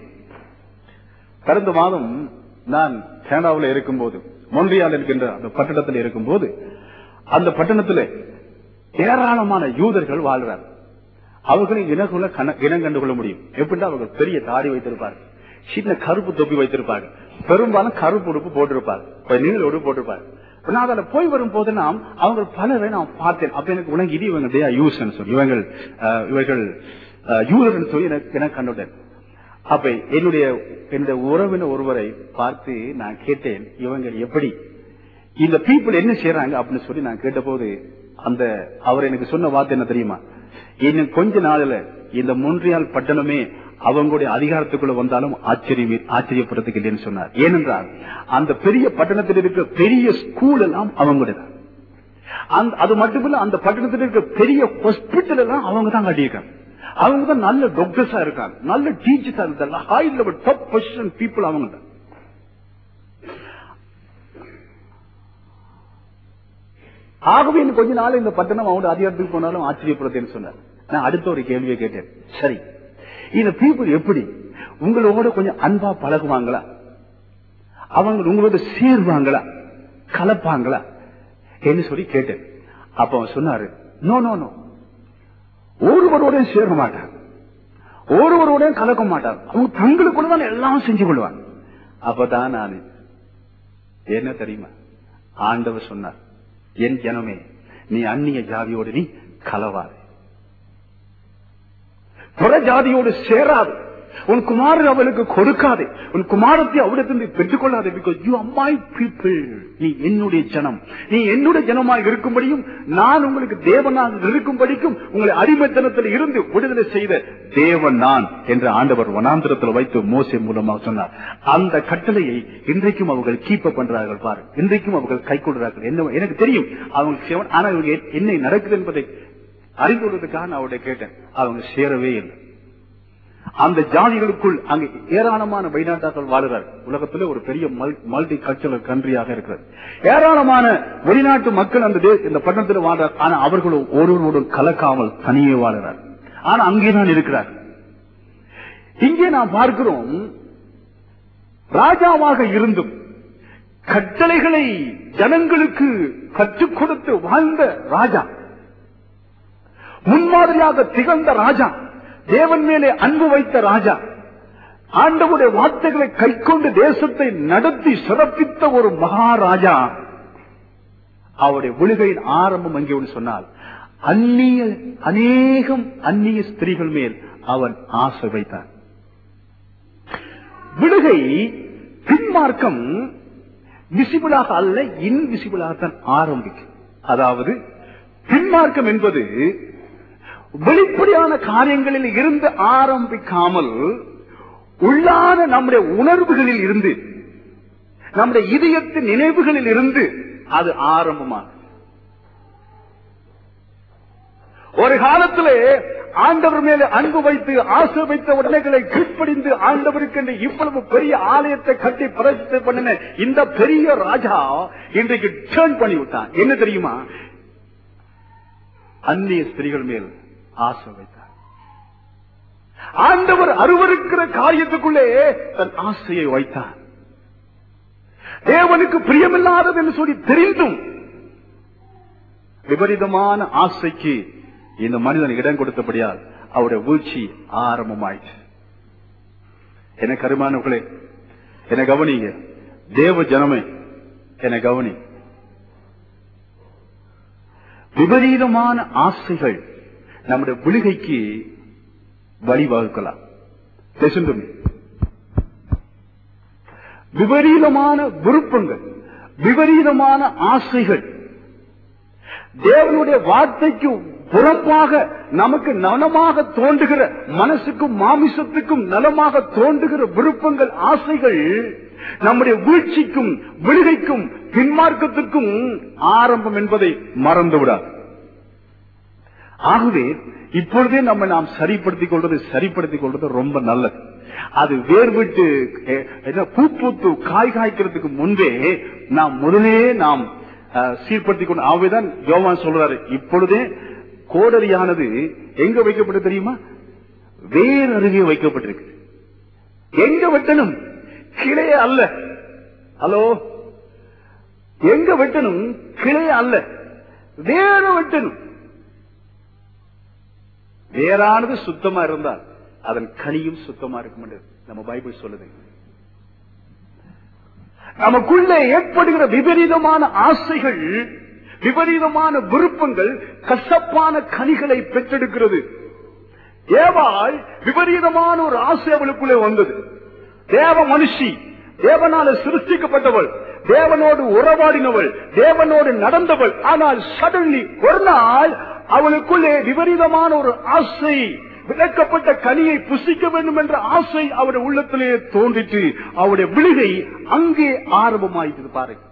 கடந்த மாதம் நான் கனடாவில் இருக்கும்போது, மொன்றியால் இருக்கின்ற அந்த பட்டணத்தில் இருக்கும்போது, அந்த பட்டணத்தில் ஏராளமான யூதர்கள் வாழ்றார். அவர்களை இனக்குள்ள இனம் கண்டுகொள்ள முடியும். எப்படின்னா அவர்கள் பெரிய தாடி வைத்திருப்பார்கள், சின்ன கருப்பு தொப்பி வைத்திருப்பார்கள், பெரும்பாலும் கருப்பு உடுப்பு போட்டிருப்பார்கள், நீங்கள உடுப்பு போட்டிருப்பார்கள். நான் அதில் போய் வரும் போது நாம் அவங்க பலரை நான் பார்த்தேன். அப்ப எனக்கு உனக்கு இது இவங்க யூஸ் சொல்லி இவங்கள் இவர்கள் யூதர்கள் சொல்லி எனக்கு கண்டுட்டேன். அப்ப என்னுடைய என்னுடைய உறவினர் ஒருவரை பார்த்து நான் கேட்டேன், இவங்க எப்படி இந்த பீப்புள் என்ன செய்யறாங்க அப்படின்னு சொல்லி நான் கேட்ட போது அந்த அவர் எனக்கு சொன்ன வார்த்தை என்ன தெரியுமா? இன்னும் கொஞ்ச நாளில் இந்த மொன்றியால் பட்டணமே அவங்களுடைய அதிகாரத்துக்குள்ள வந்தாலும் ஆச்சரியம் ஆச்சரியப்படுறதுக்கு இல்லைன்னு சொன்னார். ஏனென்றால் அந்த பெரிய பட்டணத்தில் இருக்கிற பெரிய ஸ்கூல் எல்லாம் அவங்களுடைய, அது மட்டுமில்ல அந்த பட்டணத்தில் இருக்கிற பெரிய ஹாஸ்பிட்டல் எல்லாம் அவங்க தான் கட்டியிருக்காங்க. அவங்க தான் நல்ல டாக்டர்ஸா இருக்காங்க, நல்ல டீச்சர்ஸா இருக்காங்க, high level top position people அவங்க தான். ஆகவே இன்னும் கொஞ்ச நாள் இந்த பட்டணம் அவங்க அதிகாரத்துக்கு போனாலும் ஆச்சரியப்படுறதுன்னு சொன்னார். நான் அடுத்த ஒரு கேள்வியை கேட்டேன், சரி இந்த பீப்புள் எப்படி உங்களோட கொஞ்சம் அன்பா பழகுவாங்களா, அவங்க உங்களோட சேர்வாங்களா, கலப்பாங்களா என்று சொல்லி கேட்டேன். அப்ப அவன் சொன்னாரு, நோ நோ நோ, ஒருவரோட சேர மாட்டாங்க, ஒருவரோட கலக்க மாட்டாங்க, அவங்க தங்களுக்குள்ளதான் எல்லாம் செஞ்சு கொள்வாங்க. அப்பதான் நான் என்ன தெரியுமா, ஆண்டவர் சொன்னார், என் ஜனமே நீ அந்நிய ஜாதியோடு நீ கலவாது, புற ஜாதியோடு சேராது, உன் குமாரர் அவளுக்கு கொடுக்காதே, உன் குமாரத்தை அவளிடத்திலிருந்து பெற்றுக் கொள்ளாதே. Because you are my people, நீ என்னுடைய ஜனம், நீ என்னுடைய ஜனமாக இருக்கும்படியும் நான் உங்களுக்கு தேவனாக இருக்கும்படிக்கும் உங்களை அடிமைத்தனத்தில் இருந்து விடுதலை செய்த தேவன் நான் என்று ஆண்டவர் வனாந்திரத்தில் வைத்து மோசே மூலமாக சொன்னார். அந்த கட்டளையை இன்றைக்கும் அவர்கள் கீப் பண்றார்கள் பாரு, இன்றைக்கும் அவர்கள் கை கொள்றார்கள். என்ன எனக்கு தெரியும் அவங்க, ஆனா இவங்க என்ன நடக்குது என்பதை அறிந்து கொள்வதற்காக நான் அவருடைய கேட்டேன். அவங்க சேரவே இல்லை. அந்த ஜாதிகளுக்குள் அங்கு ஏராளமான வெளிநாட்டாக்கள் வாழ்கிறார்கள். உலகத்தில் ஒரு பெரிய மல்டி கல்ச்சரல் கண்ட்ரியாக இருக்கிறது. ஏராளமான வெளிநாட்டு மக்கள் அந்த இந்த பட்டணத்தில் வாழ்றார். ஆனா அவர்களும் ஒருவரோடு கலக்காமல் தனியே வாழ்கிறார். ஆனா அங்கேதான் இருக்கிறார். இங்கே நாம் பார்க்கிறோம், ராஜாவாக இருந்தும் கட்டளைகளை ஜனங்களுக்கு கற்றுக் கொடுத்து வாழ்ந்த ராஜா, முன்மாதிரியாக திகழ்ந்த ராஜா, தேவன் மேலே அன்பு வைத்த ராஜா, ஆண்டவருடைய வார்த்தைகளை கைக்கொண்டு தேசத்தை நடத்தி சிறப்பித்த ஒரு மகாராஜா, அவருடைய விழுகையின் ஆரம்பம் எங்கே சொன்னால் அந்நிய அநேகம் அந்நிய ஸ்திரீகள் மேல் அவன் ஆசை வைத்தான். விழுகை பின்மார்க்கம் விசிபிளாக அல்ல, இன்விசிபிளாகத்தான் ஆரம்பிக்கும். அதாவது பின்மார்க்கம் என்பது வெளிப்படையான காரியங்களில் இருந்து ஆரம்பிக்காமல் உள்ளான நம்முடைய உணர்வுகளில் இருந்து, நம்முடைய இதயத்தின் நினைவுகளில் இருந்து அது ஆரம்பமாகும். ஒரு காலத்திலே ஆண்டவர் மேலே அன்பு வைத்து ஆசை வைத்த உடனேகளை கீழ்ப்படிந்து ஆண்டவருக்கு இவ்வளவு பெரிய ஆலயத்தை கட்டி பிரதிஷ்டை பண்ணின இந்த பெரிய ராஜா இன்றைக்கு டர்ன் பண்ணிவிட்டான். என்ன தெரியுமா, அந்நிய ஸ்திரீகள் மேல் ஆசை வைத்தார். ஆண்டவர் அருவருக்கிற காரியத்துக்குள்ளே தன் ஆசையை வைத்தார். தேவனுக்கு பிரியமில்லாதது என்று சொல்லி தெரிந்தும் விபரீதமான ஆசைக்கு இந்த மனிதன் இடம் கொடுத்தபடியால் அவருடைய வீழ்ச்சி ஆரம்பமாயிற்று. என கருமானவர்களே, என கவனிங்க, தேவ ஜனமே என கவனி. விபரீதமான ஆசைகள் நம்முடைய விழுகைக்கு வழிவகுக்கலாம். விபரீதமான விருப்பங்கள், விபரீதமான ஆசைகள், தேவனுடைய வார்த்தைக்கு புறம்பாக நமக்கு நலமாக தோன்றுகிற, மனசுக்கும் மாமிசத்துக்கும் நலமாக தோன்றுகிற விருப்பங்கள், ஆசைகள் நம்முடைய வீழ்ச்சிக்கும் விழுகைக்கும் பின்மார்க்கத்துக்கும் ஆரம்பம் என்பதை மறந்துவிடாது. ஆகவே இப்பொழுதே நம்ம நாம் சரிப்படுத்திக் கொள்வது சரிப்படுத்திக் கொள்வது ரொம்ப நல்லது. அது வேர் விட்டு பூ பூத்து காய் காய்க்கிறதுக்கு முன்பே நாம் முதலே நாம் சீர்படுத்திக் கொண்டு, ஆகவேதான் யோவான் சொல்றாரு, இப்பொழுதே கோடரியானது எங்க வைக்கப்பட்டு தெரியுமா? வேர் அருகே வைக்கப்பட்டிருக்கு. எங்க வெட்டணும்? கிளையே அல்ல. ஹலோ, எங்க வெட்டணும்? கிளையே அல்ல, வேற வெட்டணும். வேறானது சுத்தமா இருந்தால் அதன் கனியும் சுத்தமா இருக்கும் என்று நம்ம பைபிள் சொல்லுது. நமக்குள்ளே ஏற்படுகிற விபரீதமான ஆசைகள், விபரீதமான விருப்பங்கள் கசப்பான கனிகளை பெற்றெடுக்கிறது. ஏவாள் விபரீதமான ஒரு ஆசை அவளுக்குள்ளே வந்தது. தேவ மனுஷி, தேவனால சிருஷ்டிக்கப்பட்டவள், தேவனோடு உறவாடினவள், தேவனோடு நடந்தவள். ஆனால் சடன்லி ஒரு நாள் அவளுக்குள்ளே விபரீதமான ஒரு ஆசை, விளக்கப்பட்ட கனியை புசிக்க வேண்டும் என்ற ஆசை அவருடைய உள்ளத்திலே தோன்றிட்டு அவருடைய விழுகை அங்கே ஆரம்பமாயிட்டு பாருங்க.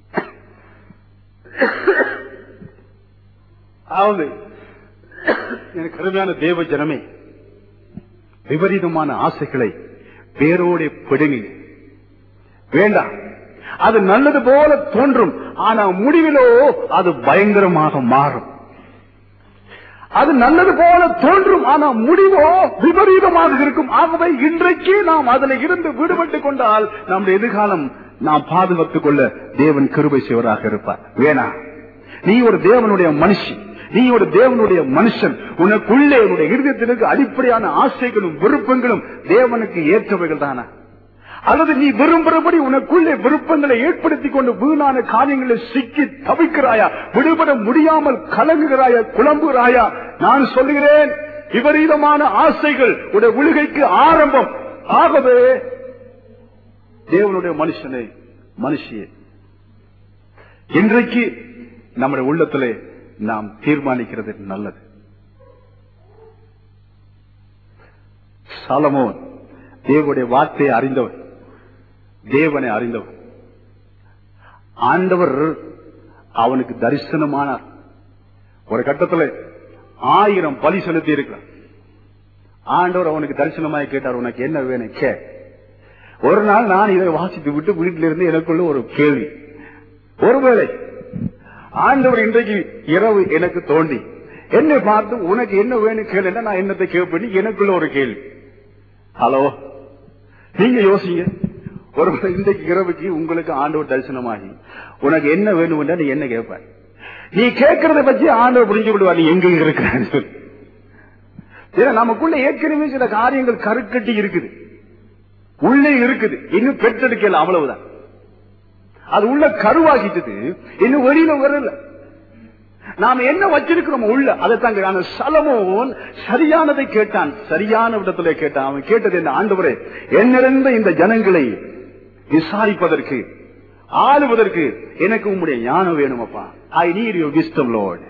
அதாவது எனக்கு அருமையான தேவ ஜனமே, விபரீதமான ஆசைகளை வேரோடு பிடுங்கி வேண்டாம். அது நல்லது போல தோன்றும், ஆனா முடிவிலோ அது பயங்கரமாக மாறும். அது நல்லது போல தோன்றும், ஆனா முடிவோ விபரீதமாக இருக்கும். ஆகவே இன்றைக்கு நாம் அதில் இருந்து விடுபட்டுக் கொண்டால் நம்முடைய எதிர்காலம் நாம் பாதுகாத்துக் கொள்ள தேவன் கிருபை செய்வராக இருப்பார். வேணா, நீ ஒரு தேவனுடைய மனுஷி, நீ ஒரு தேவனுடைய மனுஷன். உனக்குள்ளே உன்னுடைய இருதயத்திற்கு அடிப்படையான ஆசைகளும் விருப்பங்களும் தேவனுக்கு ஏற்றவைகள் தானா? அல்லது நீ விரும்புகிறபடி உனக்குள்ளே விருப்பங்களை ஏற்படுத்திக் கொண்டு வீணான காரியங்களில் சிக்கி தவிக்கிறாயா? விடுபட முடியாமல் கலங்குகிறாயா, குழம்புகிறாயா? நான் சொல்லுகிறேன், விபரீதமான ஆசைகள் உடைய உலகைக்கு ஆரம்பம். ஆகவே தேவனுடைய மனுஷனே, மனுஷியே, இன்றைக்கு நம்முடைய உள்ளத்திலே நாம் தீர்மானிக்கிறது நல்லது. சாலமோன் தேவனுடைய வார்த்தையை அறிந்தவர், தேவனை அறிந்தவர். ஆண்டவர் அவனுக்கு தரிசனமானார். ஒரு கட்டத்தில் ஆயிரம் பலி செலுத்தி இருக்கிறார். ஆண்டவர் அவனுக்கு தரிசனமாய் கேட்டார், உனக்கு என்ன வேணும் கே. ஒரு நாள் நான் இதை வாசித்து விட்டு வீட்டிலிருந்து எனக்குள்ள ஒரு கேள்வி, ஒருவேளை ஆண்டவர் இன்றைக்கு இரவு எனக்கு தோண்டி என்னை பார்த்து உனக்கு என்ன வேணும் கேள்வி, நான் என்னத்தை கேட்பேன், எனக்குள்ள ஒரு கேள்வி. ஹலோ, நீங்க யோசிங்க. ஒரு இன்றைக்கு இரவுக்கு உங்களுக்கு ஆண்டவர் தரிசனமாகி உனக்கு என்ன வேணும் நீ என்ன கேட்ப? நீ கேட்கறத பற்றி ஆண்டவர் புரிஞ்சு விடுவார் நீ எங்க இருக்கிறான்னு சொல்லி. நமக்குள்ள ஏற்கனவே சில காரியங்கள் கருக்கட்டி இருக்குது, உள்ளே இருக்குது, இன்னும் பெற்றெடுக்கல, அவ்வளவுதான். அது உள்ள கருவாகிட்டது, இன்னும் வெளியில வரல. நாம என்ன வச்சிருக்கிறோம் உள்ள, அதைத்தாங்க. சலமோன் சரியானதை கேட்டான், சரியான விடத்திலே கேட்டான். அவன் கேட்டது என்ன? ஆண்டவரே, என்னிருந்த இந்த ஜனங்களை விசாரிப்பதற்கு, ஆளுவதற்கு எனக்கு உம்முடைய ஞானம் வேணுமப்பா. I need your wisdom Lord.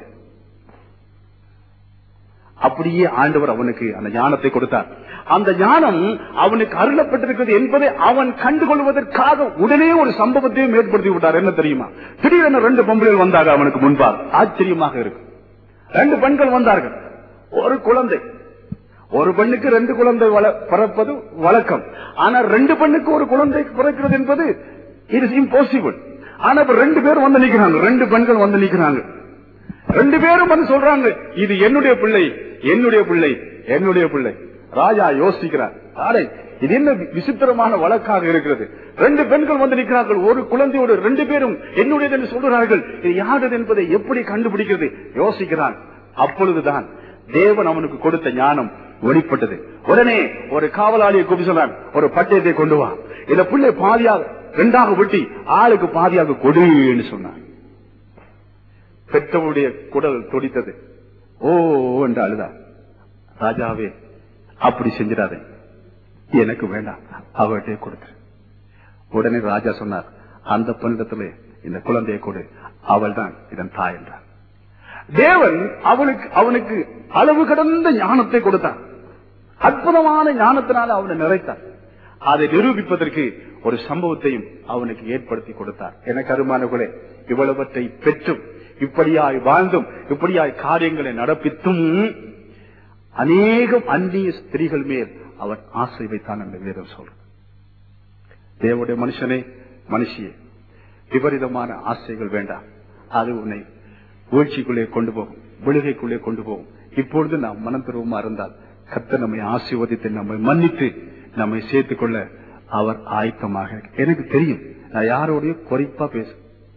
அப்படியே ஆண்டவர் அவனுக்கு அந்த ஞானத்தை கொடுத்தார். அந்த ஞானம் அவனுக்கு அருளப்பட்டிருக்கிறது என்பதை அவன் கண்டுகொள்வதற்காக உடனே ஒரு சம்பவத்தையும் ஏற்படுத்தி விட்டார். என்ன தெரியுமா? திடீரென ரெண்டு பொம்பளைகள் வந்தாங்க அவனுக்கு முன்பாக. ஆச்சரியமாக இருக்கு. ரெண்டு பெண்கள் வந்தார்கள், ஒரு குழந்தை. ஒரு பெண்ணுக்கு ரெண்டு குழந்தை பிறப்பது வழக்கம். ஆனா ரெண்டு பெண்ணுக்கு ஒரு குழந்தை பிறக்கிறது என்பது இட் இஸ் இம்பாசிபிள். ஆனா இப்ப ரெண்டு பேர் வந்து நிக்கிறாங்க, ரெண்டு பெண்கள் வந்து நிக்கிறாங்க. ரெண்டு பேரும் வந்து சொல்றாங்க, இது என்னுடைய பிள்ளை, என்னுடைய பிள்ளை, என்னுடைய பிள்ளை. ராஜா யோசிக்கிறார், ஆடை இது என்ன விசித்திரமான வழக்காக இருக்கிறது. ரெண்டு பெண்கள் வந்து நிற்கிறார்கள், ஒரு குழந்தையோடு ரெண்டு பேரும் என்னுடையது என்று சொல்கிறார்கள். இது யாரது என்பதை எப்படி கண்டுபிடிக்கிறது யோசிக்கிறான். அப்பொழுதுதான் தேவன் அவனுக்கு கொடுத்த ஞானம் வெளிப்பட்டது. உடனே ஒரு காவலாளியை கூப்பிட்டு சொன்னான், ஒரு பட்டயத்தை கொண்டு வா, இந்த பிள்ளை பாதியாக ரெண்டாக வெட்டி ஆளுக்கு பாதியாக கொடு என்று சொன்னான். பெற்றவுடைய குடல் துடித்தது. ஓ என்று அழுதா. ராஜாவே, அப்படி செஞ்சிடாதே, எனக்கு வேண்டாம், அவர்கிட்டே கொடுத்து. உடனே ராஜா சொன்னார், அந்த பெண்ணிடத்திலே இந்த குழந்தையை கொடு, அவள் தான் இதன் தாய் என்றார். தேவன் அவனுக்கு அவனுக்கு அளவு கடந்த ஞானத்தை கொடுத்தான். அற்புதமான ஞானத்தினால அவனை நிறைத்தார். அதை நிரூபிப்பதற்கு ஒரு சம்பவத்தையும் அவனுக்கு ஏற்படுத்தி கொடுத்தார். எனக்கு அருமானவர்களே, இவ்வளவற்றை பெற்றும் இப்படியாய் வாழ்ந்தும் இப்படியாய் காரியங்களை நடப்பித்தும் அநேகம் அந்நிய ஸ்திரீகள் மேல் அவன் ஆசை வைத்தான் என்று வேதம் சொல்ற. தேவனுடைய மனுஷனே, மனுஷியே, விபரீதமான ஆசைகள் வேண்டாம். அது உன்னை வீழ்ச்சிக்குள்ளே கொண்டு போகும், விழுகைக்குள்ளே கொண்டு போகும். இப்பொழுது நாம் மனம் திரும்பமா இருந்தால் கர்த்தர் நம்மை ஆசீர்வதித்து நம்மை மன்னித்து நம்மை சேர்த்துக் கொள்ள அவர் ஆயத்தமாக. எனக்கு தெரியும், நான் யாரோடைய குறிப்பா பேச,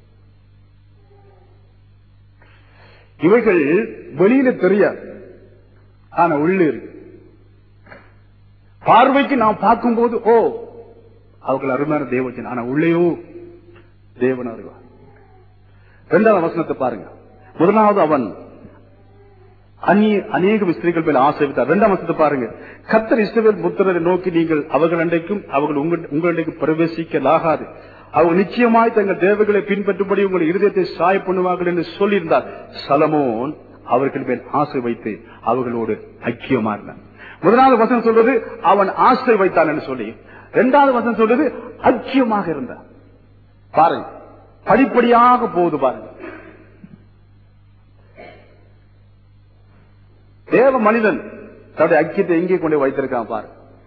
இவைகள் வெளியில தெரியாது, ஆனா உள்ளே இருக்கு. பார்வைக்கு நாம் பார்க்கும்போது ஓ அவர்கள் அருமையான தேவஜன், ஆனா உள்ளேயோ தேவன் அறிவார். இரண்டாவது வசனத்தை பாருங்க. முதலாவது அவன் அநேக ஸ்திரீகள் மேல் ஆசை வைத்தார். இரண்டாம் வசனத்தை பாருங்க. கர்த்தர் இஸ்ரவேல் புத்திரரை நோக்கி, நீங்கள் அவர்கள் அண்டைக்கும் அவர்கள் உங்களிடைக்கும் பிரவேசிக்கலாகாது, அவங்க நிச்சயமாய் தங்கள் தேவர்களை பின்பற்றும்படி உங்கள் இருதயத்தை சாய பண்ணுவார்கள் என்று சொல்லியிருந்தார். சலமோன் அவர்கள் மேல் ஆசை வைத்து அவர்களோடு ஐக்கியமா இருந்தான். முதலாவது வசனம் சொல்றது அவன் ஆசை வைத்தான் என்று சொல்லி, இரண்டாவது வசனம் சொல்றது ஐக்கியமாக இருந்தான். பாருங்க, படிப்படியாக போகுது பாருங்க. தேவ மனிதன் தன்னுடைய ஐக்கியத்தை எங்கே கொண்டு வைத்திருக்கான் பாரு.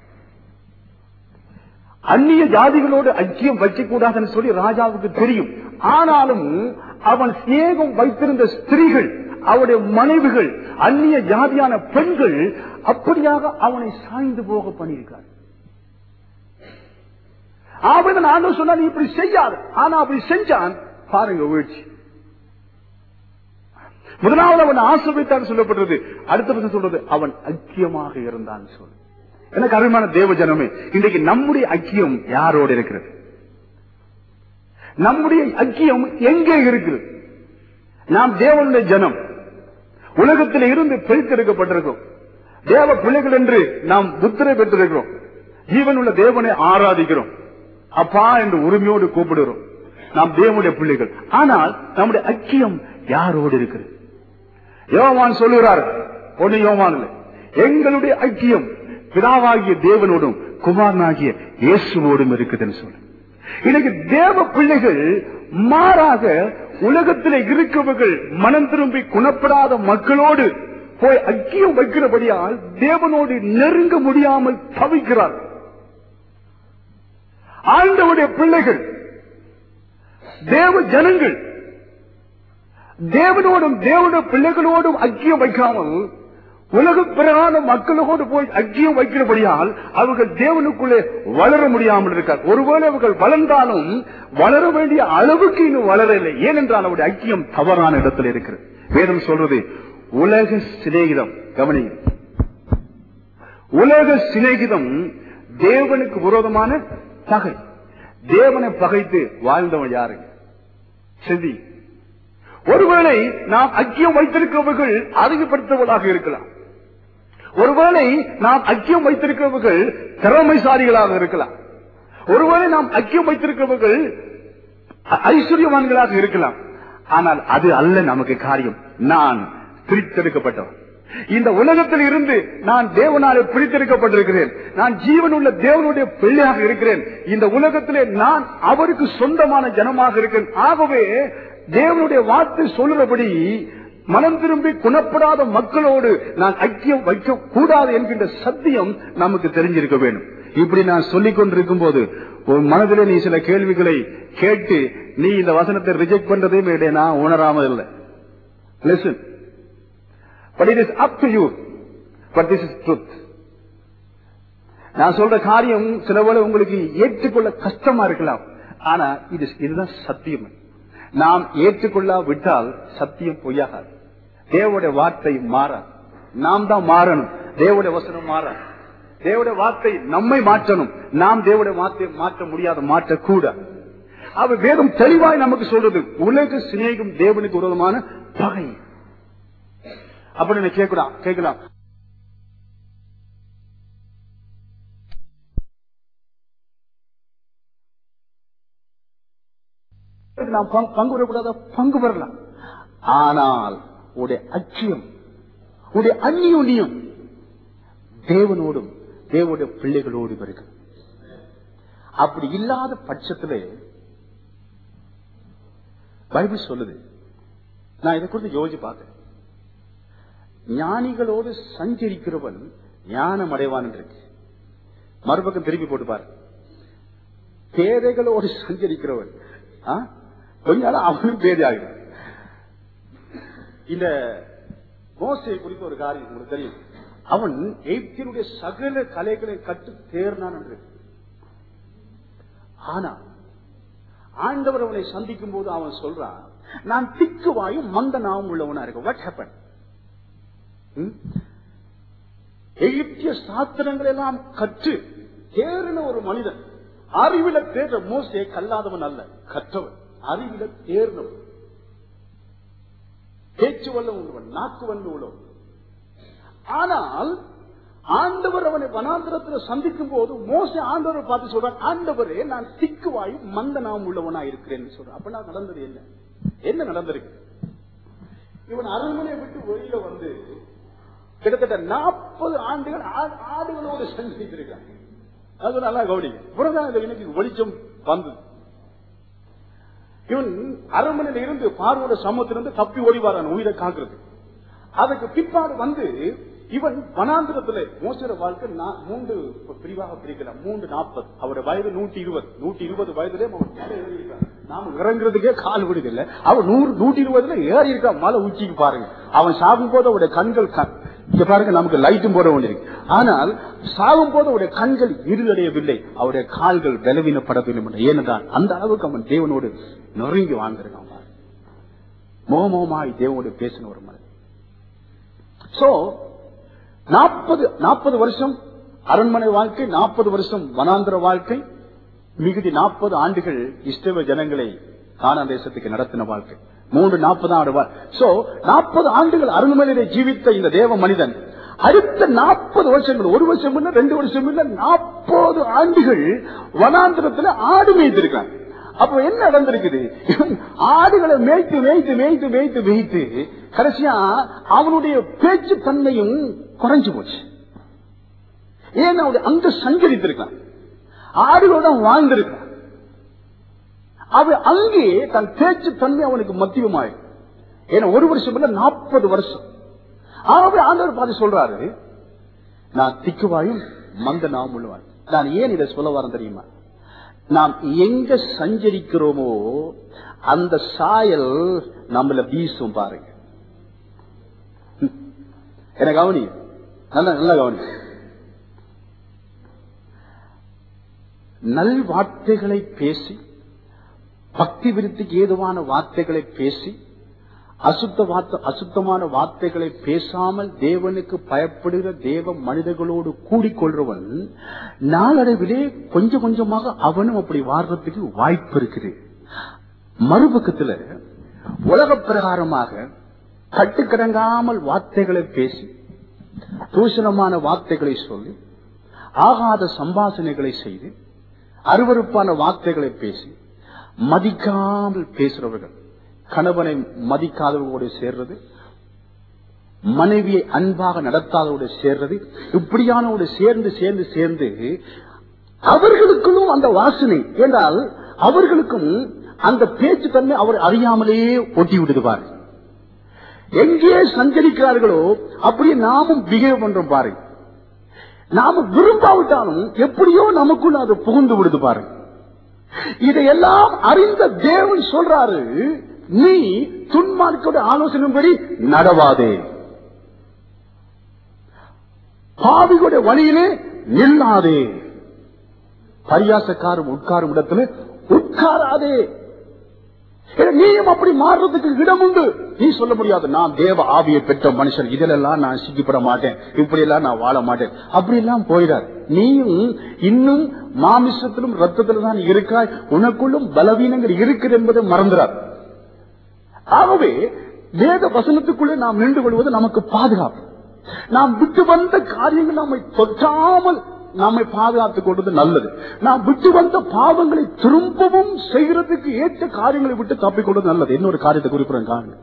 அந்நிய ஜாதிகளோடு ஐக்கியம் வைக்கக்கூடாதுன்னு சொல்லி ராஜாவுக்கு தெரியும். ஆனாலும் அவன் சிநேகம் வைத்திருந்த ஸ்திரீகள், அவருடைய மனைவிகள், அந்நிய ஜாதியான பெண்கள் அப்படியாக அவனை சாய்ந்து போக பண்ணியிருக்கார். அவன் ஆண்டவர் சொன்னா நீ இப்படி செய்யாது, ஆனா அப்படி செஞ்சான். பாருங்க வீழ்ச்சி. முதலாவது அவன் ஆசிர்வதித்தான் சொல்லப்பட்டது. அடுத்த வருஷம் சொல்றது அவன் ஐக்கியமாக இருந்தான் சொல்லு. எனக்கு அருமையான தேவ ஜனமே, இன்றைக்கு நம்முடைய ஐக்கியம் யாரோடு இருக்கிறது? நம்முடைய ஐக்கியம் எங்கே இருக்கிறது? நாம் தேவனுடைய ஜனம், உலகத்தில் இருந்து பிரித்தெடுக்கப்பட்டிருக்கிறோம். தேவ பிள்ளைகள் என்று நாம் புத்திரை பெற்றிருக்கிறோம். ஜீவன் உள்ள தேவனை ஆராதிக்கிறோம், அப்பா என்று உரிமையோடு கூப்பிடுகிறோம். நாம் தேவனுடைய பிள்ளைகள். ஆனால் நம்முடைய ஐக்கியம் யாரோடு இருக்கிறது? யோவான் சொல்லுகிறார், ஒன்னு யோவான் இல்லை, எங்களுடைய ஐக்கியம் பிதாவாகிய தேவனோடும் குமாரனாகிய இயேசுவோடும் இருக்குதுன்னு சொல்லு. இன்னைக்கு தேவ பிள்ளைகள் மாறாக உலகத்தில் இருக்கிறவர்கள் மனம் திரும்பி குணப்படாத மக்களோடு போய் ஐக்கியம் வைக்கிறபடியால் தேவனோடு நெருங்க முடியாமல் தவிக்கிறார். ஆண்டவருடைய பிள்ளைகள், தேவ ஜனங்கள் தேவனோடும் தேவனுடைய பிள்ளைகளோடும் ஐக்கியம் வைக்காமல் உலக பிறகான மக்களோடு போய் ஐக்கியம் வைக்கிறபடியால் அவர்கள் தேவனுக்குள்ளே வளர முடியாமல் இருக்கார். ஒருவேளை அவர்கள் வளர்ந்தாலும் வளர வேண்டிய அளவுக்கு இன்னும் வளரவில்லை. ஏனென்றால் அவருடைய ஐக்கியம் தவறான இடத்தில் இருக்கிறது. வேதம் சொல்றது உலக சிநேகிதம். கவனி, உலக சிநேகிதம் தேவனுக்கு விரோதமான பகை. தேவனை பகைத்து வாழ்ந்தவன் யாரு? செவி. ஒருவேளை நாம் ஐக்கியம் வைத்திருக்கிறவர்கள் அதிகப்படுத்தவர்களாக இருக்கலாம். ஒருவேளை நாம் ஐக்கியம் வைத்திருக்கிறவர்கள் திறமைசாலிகளாக இருக்கலாம். ஒருவேளை நாம் ஐக்கியம் வைத்திருக்கிறவர்கள் ஐஸ்வர்யவான்களாக இருக்கலாம். ஆனால் அது அல்ல நமக்கு காரியம். நான் பிரித்தெடுக்கப்பட்டவன். இந்த உலகத்தில் இருந்து நான் தேவனாலே பிரித்தெடுக்கப்பட்டிருக்கிறேன். நான் ஜீவனுள்ள தேவனுடைய பிள்ளையாக இருக்கிறேன். இந்த உலகத்திலே நான் அவருக்கு சொந்தமான ஜனமாக இருக்கிறேன். ஆகவே தேவனுடைய வார்த்தை சொல்லுறபடி மனம் திரும்பி குணப்படாத மக்களோடு நான் ஐக்கியம் வைக்க கூடாது என்கின்ற சத்தியம் நமக்கு தெரிஞ்சிருக்க வேண்டும். இப்படி நான் சொல்லிக் கொண்டிருக்கும் போது உன் மனதிலே நீ சில கேள்விகளை கேட்டு நீ இந்த வசனத்தை ரிஜெக்ட் பண்றதையும் நான் உணராமல் இல்லை. Listen. But it is up to you. But this is truth. நான் சொல்ற காரியம் சிலவேளை உங்களுக்கு ஏற்றுக்கொள்ள கஷ்டமா இருக்கலாம். ஆனா இது இதுதான் சத்தியம். நாம் ஏற்றுக்கொள்ள விட்டால் சத்தியம் பொய்யாகாது. தேவனுடைய வார்த்தை மாறாது. நாம் தான் மாறணும். தேவனுடைய வசனம் மாறாது. தேவனுடைய வார்த்தை நம்மை மாற்றணும். நாம் தேவனுடைய வார்த்தையை மாற்ற முடியாத மாற்றக்கூடாது. அவர் வேதம் தெளிவாய் நமக்கு சொல்றது உலக சிநேகம் தேவனுக்கு விரோதமான பகை. அப்படின்னு கேட்கலாம் கேட்கலாம் நாம் பங்கு வரக்கூடாத பங்கு வரலாம். ஆனால் உடைய அச்சியம் உடைய அந்நியோன்யம் தேவனோடும் தேவனுடைய பிள்ளைகளோடு இருக்கு. அப்படி இல்லாத பட்சத்திலே பைபிள் சொல்லுது. நான் இதை குறித்து யோசிச்சு பார்த்தேன். ஞானிகளோடு சஞ்சரிக்கிறவன் ஞானம் அடைவான் இருக்கு. மறுபக்கம் திருப்பி போட்டு பாரு. பேதைகளோடு சஞ்சரிக்கிறவன் கொஞ்ச நாள் அவனும் பேதை ஆகிறான். இந்த மோசே குறித்த ஒரு காரியம் உங்களுக்கு தெரியும். அவன் எகிப்தினுடைய சகல கலைகளை கற்று தேர்னான் என்று. ஆனா ஆண்டவர் அவனை சந்திக்கும் போது அவன் சொல்றான், நான் திக்குவாயும் மந்த நாவும் உள்ளவனா இருக்க. What happen? எகிப்திய சாஸ்திரங்கள் எல்லாம் கற்று தேர்ன ஒரு மனிதன். அறிவில தேர்ந்த மோசே கல்லாதவன் அல்ல, கற்றவன். அறிவில தேர்ந்தவன், பேச்சு வல்ல உள்ளவன், நாக்கு வந்து உள்ளவன். ஆனால் ஆண்டவர் அவனை வனாந்திரத்தில் சந்திக்கும் போது மோசே ஆண்டவரை பார்த்து சொல்றான், ஆண்டவரே நான் திக்குவாயும் மந்த நாவும் உள்ளவனா இருக்கிறேன் சொல்றான். அப்ப நான் நடந்தது என்ன என்ன நடந்திருக்கு? இவன் அரண்மனையை விட்டு வெளியில வந்து கிட்டத்தட்ட நாற்பது ஆண்டுகள் ஆடுகளோடு சந்தித்திருக்கான். அது நல்லா கவனிங்க. புறதான் எனக்கு வெளிச்சம் வந்தது. இவன் அரண்மனையில இருந்து பார்வோட சமத்திலிருந்து தப்பி ஓடிவாரான் உயிரை காக்கிறது. அதுக்கு பிற்பாடு வந்து இவன் வனாந்திரத்துல மோசர வாழ்க்கை மூன்று பிரிவாக பிரிக்கலாம். மூன்று நாற்பது அவருடைய வயது நூற்றி இருபது நூற்றி இருபது வயதுல நாம இறங்குறதுக்கே கால் விடுதில்லை. அவன் நூறு நூற்றி இருபதுல ஏறி இருக்கான் மலை உச்சிக்கு. பாருங்க, அவன் சாகும் போது அவருடைய கண்கள் இங்க பாருங்க, நமக்கு லைட்டும் போட வேண்டியிருக்கு. ஆனால் சாகும் போது அவருடைய கண்கள் இருளடையவில்லை, அவருடைய கால்கள் பலவீனப்படவில்லை. ஏனென்றால் அந்த அளவுக்கு அவன் தேவனோடு நொறுங்கி வாழ்ந்திருக்கான். மோகமோகமாய் தேவனோடு பேசின ஒரு மனிதன். சோ நாற்பது நாற்பது வருஷம் அரண்மனை வாழ்க்கை, நாற்பது வருஷம் வனாந்திர வாழ்க்கை, மிகுதி நாற்பது ஆண்டுகள் இஸ்ரவேல் ஜனங்களை கானான் தேசத்துக்கு நடத்தின வாழ்க்கை. மூன்று நாற்பது ஆண்டு சோ நாற்பது ஆண்டுகள் அரண்மனையிலே ஜீவித்த இந்த தேவ மனிதன் அடுத்த நாற்பது வருஷங்கள், ஒரு வருஷம் இல்ல, ரெண்டு வருஷம் இல்ல, நாற்பது ஆண்டுகள் வனாந்திரத்தில் ஆடு மேய்த்திருக்கான். அப்ப என்ன நடந்திருக்குது? ஆடுகளை மேய்த்து மேய்த்து மேய்த்து மேய்த்து மேய்த்து கடைசியா அவனுடைய பேச்சு தன்மையும் குறைஞ்சு போச்சு. ஏன் அங்க சஞ்சரித்திருக்கான், ஆடுகளோட வாழ்ந்திருக்கான். அவன் அங்கே தன் பேச்சு தன்மை அவனுக்கு மத்தியமாயிடும். ஏன்னா ஒரு வருஷம் இல்ல, நாற்பது வருஷம். ஆகவே ஆண்டவர் பார்த்து சொல்றாரு, நான் திக்குவாயும் மந்த நாம் உள்ளவான். நான் ஏன் இதை சொல்ல வரேன் தெரியுமா? நாம் எங்க சஞ்சரிக்கிறோமோ அந்த சாயல் நம்மள வீசும். பாருங்க, என்ன கவனி, நல்ல நல்ல கவனி. நல் வார்த்தைகளை பேசி, பக்தி விருத்திக்கு ஏதுவான வார்த்தைகளை பேசி, அசுத்த வார்த்தை அசுத்தமான வார்த்தைகளை பேசாமல் தேவனுக்கு பயப்படுகிற தேவ மனிதர்களோடு கூடிக்கொள்றவன் நாளடைவிலே கொஞ்சம் கொஞ்சமாக அவனும் அப்படி வாழ்றதுக்கு வாய்ப்பு இருக்குது. மறுபக்கத்துல உலக பிரகாரமாக கட்டுக்கடங்காமல் வார்த்தைகளை பேசி, தூஷணமான வார்த்தைகளை சொல்லி, ஆகாத சம்பாஷணைகளை செய்து, அருவருப்பான வார்த்தைகளை பேசி, மதிக்காமல் பேசுறவர்கள், கணவனை மதிக்காதவர்களோடு சேர்றது, மனைவியை அன்பாக நடத்தாதவோடு சேர்றது, இப்படியானவோடு சேர்ந்து சேர்ந்து சேர்ந்து அவர்களுக்கும் அந்த வாசனை என்றால் அவர்களுக்கும் அந்த பேச்சு தன்மை அவர் அறியாமலேயே ஒட்டி விடுவார். எங்கே சஞ்சரிக்கிறார்களோ அப்படியே நாமும் பிஹேவ் பண்றோம். பாருங்க, நாம விரும்பாவிட்டாலும் எப்படியோ நமக்குள்ள அது புகுந்து விடுது. பாருங்க, இதையெல்லாம் அறிந்த தேவன் சொல்றாரு, நீ துன்மார்க்கோட ஆலோசனைப்படி நடவாதே, பாவிகளுடைய வழியிலே நில்லாதே, பரியாசக்காரும் உட்காரும் இடத்துல உட்காராதே. நீயும் அப்படி மாறுறதுக்கு இடம் உண்டு. நீ சொல்ல முடியாது, நான் தேவ ஆவியை பெற்ற மனுஷன், இதிலெல்லாம் நான் சிக்கிப்பட மாட்டேன், இப்படி எல்லாம் நான் வாழ மாட்டேன், அப்படி எல்லாம் போயிடாது. நீயும் இன்னும் மாமிசத்திலும் ரத்தத்திலும் தான் இருக்காய், உனக்குள்ளும் பலவீனங்கள் இருக்கிறது என்பதை மறந்துடார். ஆகவே வேத வசனத்துக்குள்ளே நாம் நின்று கொள்வது நமக்கு பாதுகாப்பு. நாம் விட்டு வந்த காரியங்கள் நம்மை தொட்டாமல் நம்மை பாதுகாத்துக் கொள்வது நல்லது. நாம் விட்டு வந்த பாவங்களை திரும்பவும் செய்கிறதுக்கு ஏற்ற காரியங்களை விட்டு தப்பிக்கொள்வது நல்லது. இன்னொரு காரியத்தை குறிப்பிட காரணம்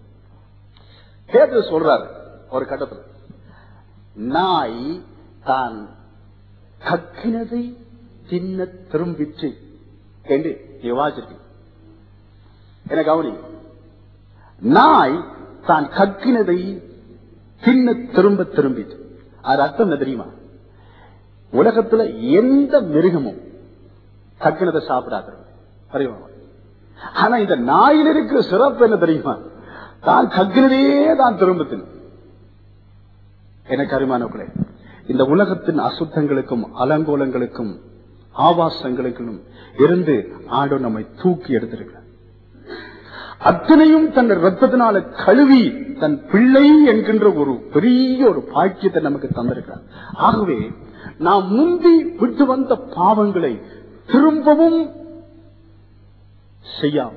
சொல்றாரு ஒரு கட்டத்தில், நாய் தான் கக்கினதை தின்ன திரும்பிச்சு என்று வாசிருக்கு. எனக்கு கவனி, நாய் தான் கக்கினதை தின்ன திரும்ப திரும்பிட்டு, அது அர்த்தம் என்ன தெரியுமா? உலகத்துல எந்த மிருகமும் கக்கினதை சாப்பிடாது. ஆனா இந்த நாயில் இருக்கிற சிறப்பு என்ன தெரியுமா? தான் கக்கினதே தான் திரும்ப தின்னும். எனக்கு அருமானவர்களே, இந்த உலகத்தின் அசுத்தங்களுக்கும் அலங்கோலங்களுக்கும் ஆபாசங்களுக்கும் இருந்து ஆண்டவர் நம்மை தூக்கி எடுத்திருக்கிறார். அத்தனையும் தன் ரத்தத்தினால கழுவி தன் பிள்ளை என்கின்ற ஒரு பெரிய ஒரு பாக்கியத்தை நமக்கு தந்திருக்கிறார். ஆகவே நாம் முந்தி விட்டு வந்த பாவங்களை திரும்பவும் செய்யாம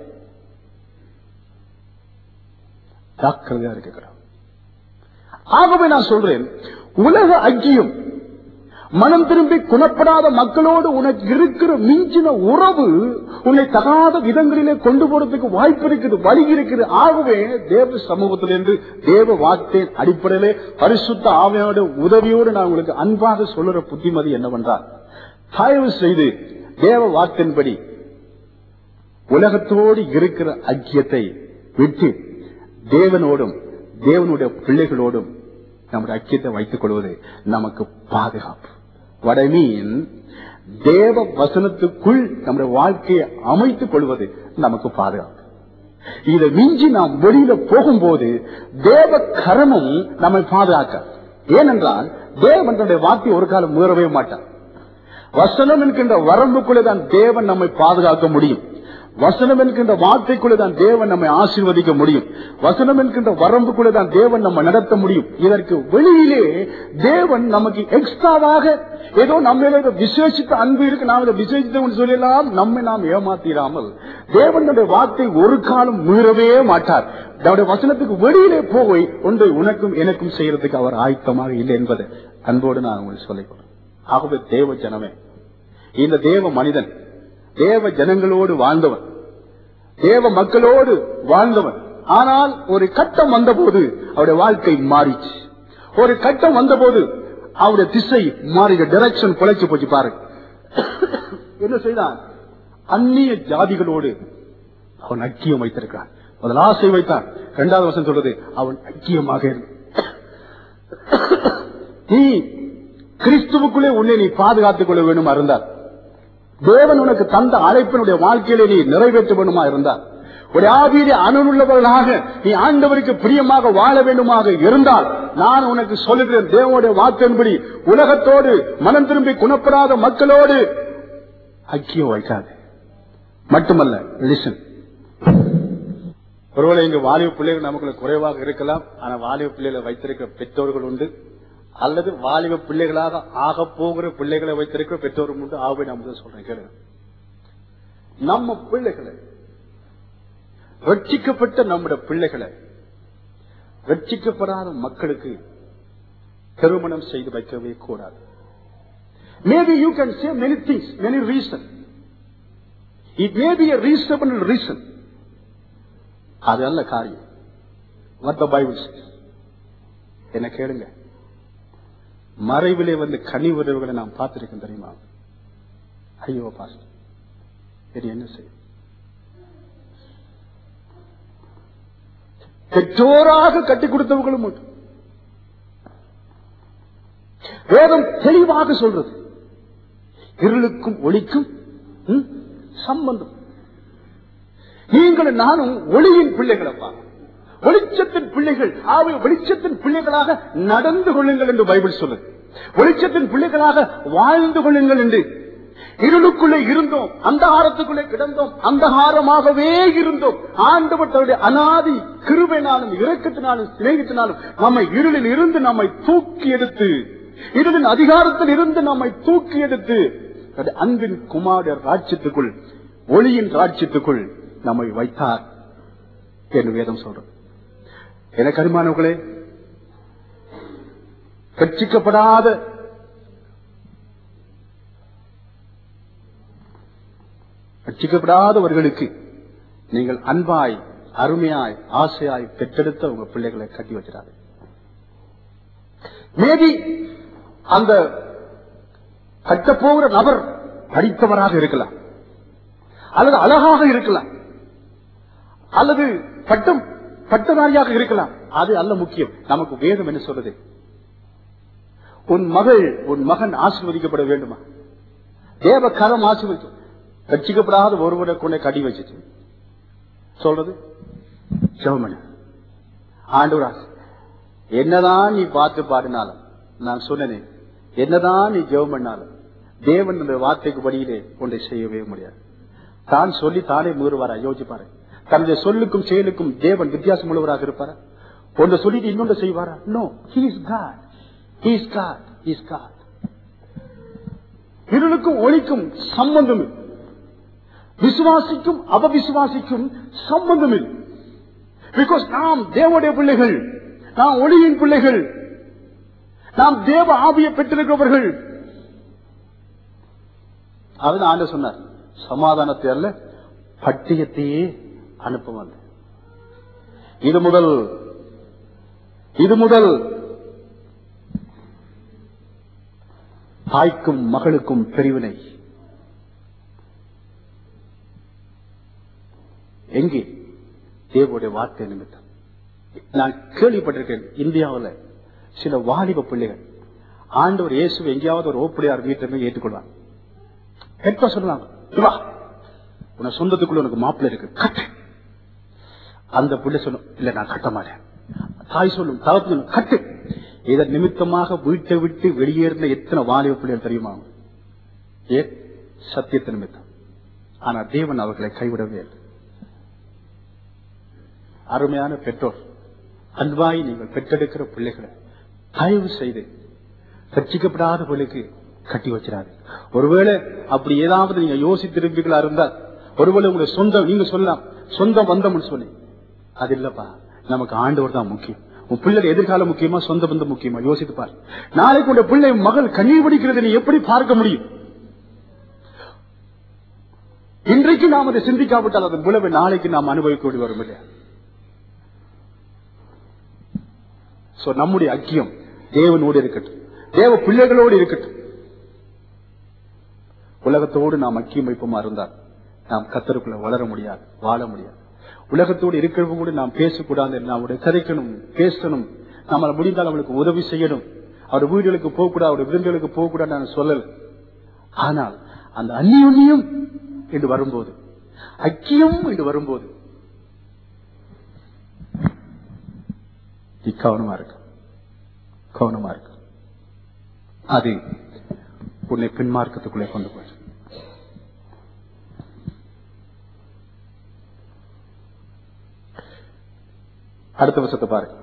ஜாக்கிரதையா இருக்கிறோம். ஆகவே நான் சொல்றேன், உலக ஐக்கியம் மனம் திரும்பி குணப்படாத மக்களோடு உனக்கு இருக்கிற மிஞ்சின உறவு உன்னை தகாத விதங்களிலே கொண்டு போறதுக்கு வாய்ப்பு இருக்குது, வழி இருக்குது. ஆகவே தேவ சமூகத்திலிருந்து தேவ வார்த்தையின் அடிப்படையிலே பரிசுத்த ஆவியோட உதவியோடு நான் உங்களுக்கு அன்பாக சொல்லுற புத்திமதி என்னவென்றால், தயவு செய்து தேவ வார்த்தையின்படி உலகத்தோடு இருக்கிற ஐக்கியத்தை விட்டு தேவனோடும் தேவனுடைய பிள்ளைகளோடும் நம்முடைய ஐக்கியத்தை வைத்துக் கொள்வது நமக்கு பாதுகாப்பு. வடமீன் தேவ வசனத்துக்குள் நம்முடைய வாழ்க்கையை அமைத்துக் கொள்வது நமக்கு பாதுகாப்பு. இதை மிஞ்சி நாம் வெளியில போகும்போது தேவ கரமும் நம்மை பாதுகாக்க. ஏனென்றால் தேவன் தன்னுடைய வார்த்தை ஒரு காலம் மீறவே மாட்டார். வசனம் என்கின்ற வரம்புக்குள்ளே தான் தேவன் நம்மை பாதுகாக்க முடியும். வசனம் என்கின்ற வார்த்தைக்குள்ளே தான் தேவன் நம்மை ஆசீர்வதிக்க முடியும். வசனம் என்கின்ற வரம்புக்குள்ளே தான் தேவன் நம்ம நடத்த முடியும். இதற்கு வெளியிலே தேவன் நமக்கு எக்ஸ்ட்ராவாக ஏதோ நம்ம விசேஷித்த அன்பு இருக்கு, நாம் இதை விசேஷித்த சொல்லலாம், நம்மை நாம் ஏமாத்திராமல் தேவனுடைய வார்த்தை ஒரு காலம் மீறவே மாட்டார். அவருடைய வசனத்துக்கு வெளியிலே போய் ஒன்றை உனக்கும் எனக்கும் செய்யறதுக்கு அவர் ஆயத்தமாக இல்லை என்பதை அன்போடு நான் உங்களுக்கு சொல்லிக் கொள்றேன். ஆகவே தேவ ஜனமே, இந்த தேவ மனிதன் தேவ ஜனங்களோடு வாழ்ந்தவன், தேவ மக்களோடு வாழ்ந்தவன். ஆனால் ஒரு கட்டம் வந்தபோது அவருடைய வாழ்க்கை மாறிச்சு. ஒரு கட்டம் வந்தபோது அவருடைய திசை மாறிய டைரக்ஷன் குலைச்சு போச்சு. பாருங்க என்ன செய்தான்? அந்நிய ஜாதிகளோடு அவன் ஐக்கியம் வைத்திருக்கிறான். முதல் ஆசை வைத்தான். இரண்டாவது வருஷம் சொல்றது அவன் ஐக்கியமாக இருந்தான். நீ கிறிஸ்துவுக்குள்ளே உன்னை நீ பாதுகாத்துக் கொள்ள வேண்டுமா இருந்தார், தேவன் உனக்கு தந்த அழைப்பினுடைய வாழ்க்கையிலே நீ நிறைவேற்ற வேண்டுமா இருந்தால், ஒரு ஆவியிலே அணுள்ளவர்களாக நீ ஆண்டவருக்கு பிரியமாக வாழ வேண்டுமாக இருந்தால், நான் உனக்கு சொல்லுகிறேன், தேவனுடைய வார்த்தையின்படி உலகத்தோடு மனம் திரும்பி குணப்படாத மக்களோடு ஐக்கியம் வைக்காது. மட்டுமல்ல, லிசன். ஒருவேளை இங்கு வாலிப பிள்ளைகள் நமக்குள்ள குறைவாக இருக்கலாம். ஆனா வாலிப பிள்ளைகளை வைத்திருக்கிற பெற்றோர்கள் உண்டு, அல்லது வாலிப பிள்ளைகளாக ஆக போகிற பிள்ளைகளை வைத்திருக்கிற பெற்றோரும் உண்டு. ஆகவே நான் முதல் சொல்றேன், கேளுங்க. நம்ம பிள்ளைகளை, ரட்சிக்கப்பட்ட நம்முடைய பிள்ளைகளை ரட்சிக்கப்படாத மக்களுக்கு திருமணம் செய்து வைக்கவே கூடாது. Maybe you can say many things, many reasons. It may be a reasonable reason. அது அல்ல காரியம். What the Bible says. என்ன கேளுங்க. மறைவிலே வந்து கனி உறவுகளை நாம் பார்த்திருக்கோம் தெரியுமா? ஐயோ பாஸ்டர், இது என்ன செய்யும்? பெற்றோராக கட்டி கொடுத்தவர்களும் உண்டு. வேதம் தெளிவாக சொல்றது, இருளுக்கும் ஒளிக்கும் சம்பந்தம். நீங்களும் நானும் ஒளியின் பிள்ளைகளப்பா, வெளிச்சத்தின் பிள்ளைகள். ஆகவே வெளிச்சத்தின் பிள்ளைகளாக நடந்து கொள்ளுங்கள் என்று பைபிள் சொல்லுது. வெளிச்சத்தின் பிள்ளைகளாக வாழ்ந்து கொள்ளுங்கள் என்று. இருளுக்குள்ளே இருந்தோம், அந்தகாரத்துக்குள்ளே கிடந்தோம், அந்தகாரமாகவே இருந்தோம். ஆண்டவர் தன்னுடைய அநாதி கிருபையினாலும் இரக்கத்தினாலும் சிநேகத்தினாலும் நம்மை இருளில் இருந்து நம்மை தூக்கி எடுத்து, இருளின் அதிகாரத்தில் இருந்து நம்மை தூக்கி எடுத்து அன்பின் குமார ராஜ்யத்துக்குள், ஒளியின் ராஜ்யத்துக்குள் நம்மை வைத்தார் என்று வேதம் சொல்றது. எனக்கு அருமானவர்களே, ரட்சிக்கப்படாத ரட்சிக்கப்படாதவர்களுக்கு நீங்கள் அன்பாய், அருமையாய், ஆசையாய் பெற்றெடுத்த உங்க பிள்ளைகளை கட்டி வச்சிடாது. மேபி அந்த கட்டப்போகிற நபர் படித்தவராக இருக்கலாம், அல்லது அழகாக இருக்கலாம், அல்லது பட்டம் பட்டதாரியாக இருக்கலாம். அது அல்ல முக்கியம். நமக்கு வேதம் என்ன சொல்றது? உன் மகள், உன் மகன் ஆசீர்வதிக்கப்பட வேண்டுமா? தேவ கரம் ஆசீர்வதிக்கும். ரட்சிக்கப்படாத ஒருவரை கொண்டே கடி வச்சு சொல்றது ஜெபம். ஆண்டவரா, என்னதான் நீ பார்த்து பாடினாலும், நான் சொன்னேன், என்னதான் நீ ஜெபம் பண்ணாலும் தேவன் அந்த வார்த்தைக்கு படியிலே ஒன்றை செய்யவே முடியாது. தான் சொல்லி தானே மீறுவாரா? யோசிப்பாரு. தன்னுடைய சொல்லுக்கும் செயலுக்கும் தேவன் வித்தியாசம் உள்ளவராக இருப்பாரா? ஒன்றை சொல்லிட்டு இன்னொன்று செய்வாரா? No, he is God. He is God. He is God. இருளுக்கும் ஒளிக்கும் சம்பந்தம், விசுவாசிக்கும் அபவிசுவாசிக்கும் சம்பந்தம் இல்லை. பிகாஸ் நாம் தேவனுடைய பிள்ளைகள், நாம் ஒளியின் பிள்ளைகள், நாம் தேவ ஆவியை பெற்றிருக்கிறவர்கள். அதுதான் ஆண்டவர் சொன்னார், சமாதானத்தை அல்ல பட்டியத்தையே அனுப்ப வந்த. இது முதல் இது முதல் தாய்க்கும் மகளுக்கும் பிரிவினை. எங்கே? தேவனுடைய வார்த்தை நிமித்தம். நான் கேள்விப்பட்டிருக்கேன், இந்தியாவில் சில வாலிப பிள்ளைகள் ஆண்டவர் இயேசு எங்கேயாவது ஒரு ஓப்படியார் வீட்டில் ஏற்றுக்கொள்வாங்க. எப்ப சொல்லுவாங்க, உன சொந்தத்துக்குள்ள உனக்கு மாப்பிள்ளை இருக்கு, கட்டு. அந்த பிள்ளை சொல்லும், இல்ல நான் கட்ட மாட்டேன். தாய் சொல்லும், தகப்பு சொல்லும், கட்டு. இதன் நிமித்தமாக வீட்டை விட்டு வெளியேறின எத்தனை வாலிப பிள்ளைகள் தெரியுமா? ஏன்? சத்தியத்தின் நிமித்தம். ஆனா தேவன் அவர்களை கைவிடவே இல்லை. அருமையான பெற்றோர், அன்பாய் நீங்கள் பெற்றெடுக்கிற பிள்ளைகளை தயவு செய்து ரட்சிக்கப்படாதவர்களுக்கு கட்டி வச்சிடாது. ஒருவேளை அப்படி ஏதாவது நீங்க யோசித்திருப்பீர்களா இருந்தால், ஒருவேளை உங்களுடைய சொந்தம், நீங்க சொல்லலாம் சொந்தம் வந்தம்னு சொல்லி, அது இல்லப்பா, நமக்கு ஆண்டவர் தான் முக்கியம். உன் பிள்ளை எதிர்காலம் முக்கியமா, சொந்த பந்தம் முக்கியமா? யோசித்து பாரு. நாளைக்கு உடைய பிள்ளை மகள் கண்ணீர் வடிக்கிறது நீ எப்படி பார்க்க முடியும்? இன்றைக்கு நாம் அதை சிந்திக்காவிட்டால் அதன் விளைவை நாளைக்கு நாம் அனுபவிக்க வேண்டி வரும் இல்லையா? நம்முடைய ஐக்கியம் தேவனோடு இருக்கட்டும், தேவ பிள்ளைகளோடு இருக்கட்டும். உலகத்தோடு நாம் ஐக்கியம் வைப்போமா இருந்தால் நாம் கர்த்தருக்குள்ள வளர முடியாது, வாழ முடியாது. உலகத்தோடு இருக்கிறவங்க கூட நாம் பேசக்கூடாது, நம்முடைய கதைக்கணும், பேசணும், நம்மளால் முடிந்தால் அவளுக்கு உதவி செய்யணும். அவர் வீடுகளுக்கு போகக்கூடாது, அவருடைய விருந்துகளுக்கு போகக்கூடாது நான் சொல்லல. ஆனால் அந்த அந்நியுன்னியம் என்று வரும்போது, ஐக்கியம் என்று வரும்போது கவனமா இருக்கு, கவனமா இருக்கு. அது உன்னை பின்மார்க்கத்துக்குள்ளே கொண்டு போய். அடுத்த வசனத்தை பாருங்க,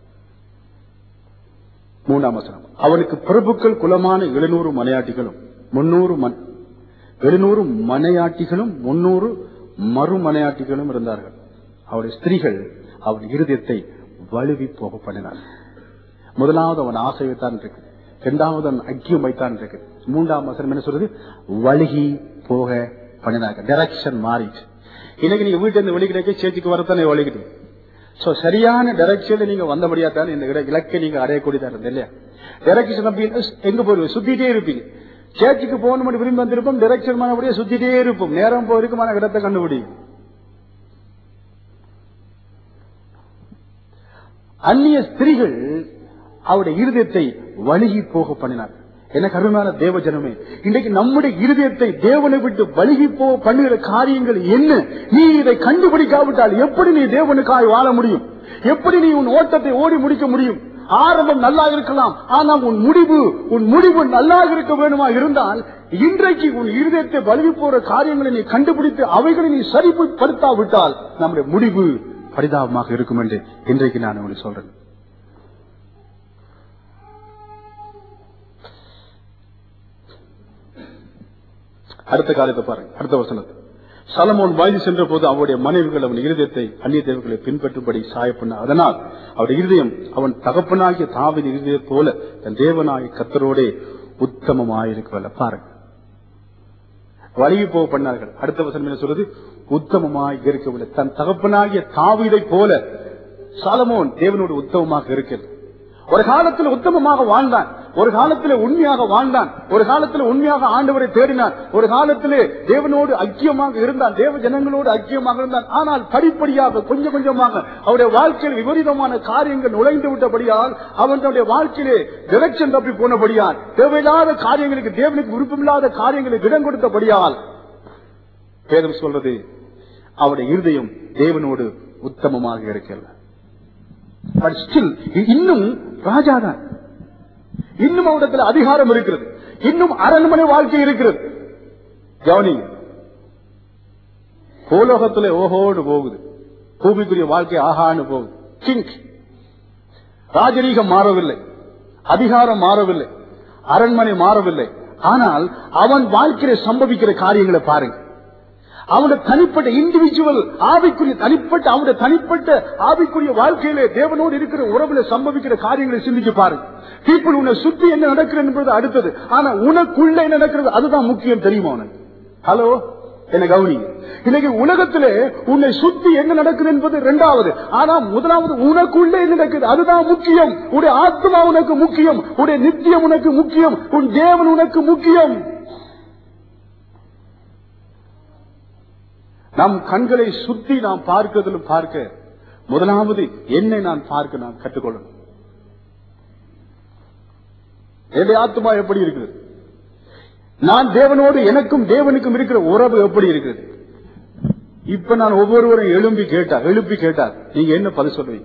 மூன்றாம் வசனம். அவனுக்கு பிரபுக்கள் குலமான எழுநூறு மனையாட்டிகளும் முன்னூறு எழுநூறு மனையாட்டிகளும் முன்னூறு மறுமனையாட்டிகளும் இருந்தார்கள். அவருடைய ஸ்திரீகள் அவன் இருதயத்தை வலுவி போக பண்ணினார். முதலாவது அவன் ஆசை வைத்தான் இருக்கு, இரண்டாவது அவன் ஐக்கியம் வைத்தான் இருக்கு, மூன்றாம் வசனம் என்ன சொல்றது? வழுகி போக பண்ணினாங்க. டைரக்ஷன் மாறிச்சு. இன்னைக்கு நீங்க வீட்டுல இருந்து வெளிக்கிட்டே சேர்த்துக்கு வரத்தானே வழிகிட்டு. சோ சரியான டைரக்ஷன்ல நீங்க வந்தபடியா தான் இந்த இலக்கை நீங்க அடையக்கூடியதா இருந்தது இல்லையா? டைரக்ஷன் எங்க போயிருவீங்க? சுத்திட்டே இருப்பீங்க. சேர்ச்சுக்கு போகணும் விரும்பி வந்திருப்போம், டைரக்ஷன் பண்ணபடியே சுத்திட்டே இருப்போம். நேரம் போயிருக்குமான இடத்தை கண்டுபிடிக்கும். அந்நிய ஸ்திரீகள் அவருடைய இருதயத்தை வழுகி போக பண்ணினார். என்ன கருமையான தேவ ஜனமே, இன்றைக்கு நம்முடைய இருதயத்தை தேவனை விட்டு வழுகி போ பண்ணுகிற காரியங்கள் என்ன? நீ இதை கண்டுபிடிக்காவிட்டால் எப்படி நீ தேவனுக்காய் வாழ முடியும்? எப்படி நீ உன் ஓட்டத்தை ஓடி முடிக்க முடியும்? ஆரம்பம் நல்லா இருக்கலாம், ஆனால் உன் முடிவு உன் முடிவு நல்லா இருக்க வேணுமா இருந்தால் இன்றைக்கு உன் இருதயத்தை வழுகி போற காரியங்களை நீ கண்டுபிடித்து அவைகளை நீ சரிப்படுத்தாவிட்டால் நம்முடைய முடிவு பரிதாபமாக இருக்கும் என்று இன்றைக்கு நான் உங்களுக்கு சொல்றேன். அடுத்த காலத்தை பாருங்க, அடுத்த வசனத்தை. சாலமோன் வயது சென்ற போது அவருடைய மனைவிகள் அவன் இருதயத்தை அந்நிய தேவர்களை பின்பற்றும்படி சாயப்பண்ண, அதனால் அவருடைய இருதயம் அவன் தகப்பனாகிய தாவீதின் இருதயத்தை போல தன் தேவனாகிய கர்த்தரோடே உத்தமமாயிருக்கவில்லை. பாருங்க, வழி போக பண்ணார்கள். அடுத்த வசனம் என்ன சொல்றது? உத்தமமாய் இருக்கவில்லை. தன் தகப்பனாகிய தாவீதை போல சாலமோன் தேவனோடு உத்தமமாக இருக்கிறது. ஒரு காலத்தில் உத்தமமாக வாழ்ந்தான், ஒரு காலத்திலே உண்மையாக வாழ்ந்தான், ஒரு காலத்தில் உண்மையாக ஆண்டவரை தேடினான், ஒரு காலத்திலே தேவனோடு ஐக்கியமாக இருந்தான், தேவ ஜனங்களோடு ஐக்கியமாக இருந்தான். ஆனால் படிப்படியாக கொஞ்சம் கொஞ்சமாக அவருடைய வாழ்க்கையில் விபரீதமான காரியங்கள் நுழைந்து விட்டபடியால் அவன் தன்னுடைய வாழ்க்கையிலே டிரெக்ஷன் தப்பி போனபடியால் தேவையில்லாத காரியங்களுக்கு தேவனுக்கு விருப்பமில்லாத காரியங்களுக்கு இடம் கொடுத்தபடியால் வேதம் சொல்றது அவருடைய இருதயம் தேவனோடு உத்தமமாக இருக்கிறது. இன்னும் ராஜாதான், இன்னும் அவரிடத்தில் அதிகாரம் இருக்கிறது, இன்னும் அரண்மனை வாழ்க்கை இருக்கிறது. கவனி, பூலோகத்தில் ஓஹோடு போகுது, பூமிக்குரிய வாழ்க்கை ஆகான்னு போகுது. கிங் ராஜரீகம் மாறவில்லை, அதிகாரம் மாறவில்லை, அரண்மனை மாறவில்லை. ஆனால் அவன் வாழ்க்கையில சம்பவிக்கிற காரியங்களை பாருங்க. அவனுடைய தனிப்பட்ட இண்டிவிஜுவல் ஆவிக்குரிய தனிப்பட்ட அவனுடைய தனிப்பட்ட ஆவிக்குரிய வாழ்க்கையிலே தேவனோடு இருக்கிற உறவுல சம்பவிக்கிற காரியங்களை சிந்திச்சு பாருங்க. பீப்புள் உன்னை சுத்தி என்ன நடக்கிறது என்பது அடுத்தது, ஆனா உனக்குள்ள என்ன நடக்கிறது அதுதான் முக்கியம். தெரியுமா உனக்கு? ஹலோ, என்ன கவனி, இன்னைக்கு உலகத்திலே உன்னை சுத்தி என்ன நடக்குது என்பது இரண்டாவது, ஆனா முதலாவது உனக்குள்ள என்ன நடக்குது அதுதான் முக்கியம். உடைய ஆத்மா உனக்கு முக்கியம், உடைய நித்தியம் உனக்கு முக்கியம், உன் தேவன் உனக்கு முக்கியம். நம் கண்களை சுத்தி நாம் பார்க்கிறதிலும் பார்க்க முதலாவது என்னை நான் பார்க்க நான் கற்றுக்கொள்ளணும். என்னுடைய ஆத்மா எப்படி இருக்கிறது? நான் தேவனோடு எனக்கும் தேவனுக்கும் இருக்கிற உறவு எப்படி இருக்கிறது? இப்ப நான் ஒவ்வொருவரும் எழும்பி கேட்டா எழுப்பி கேட்டார் நீங்க என்ன பதில் சொல்றீங்க?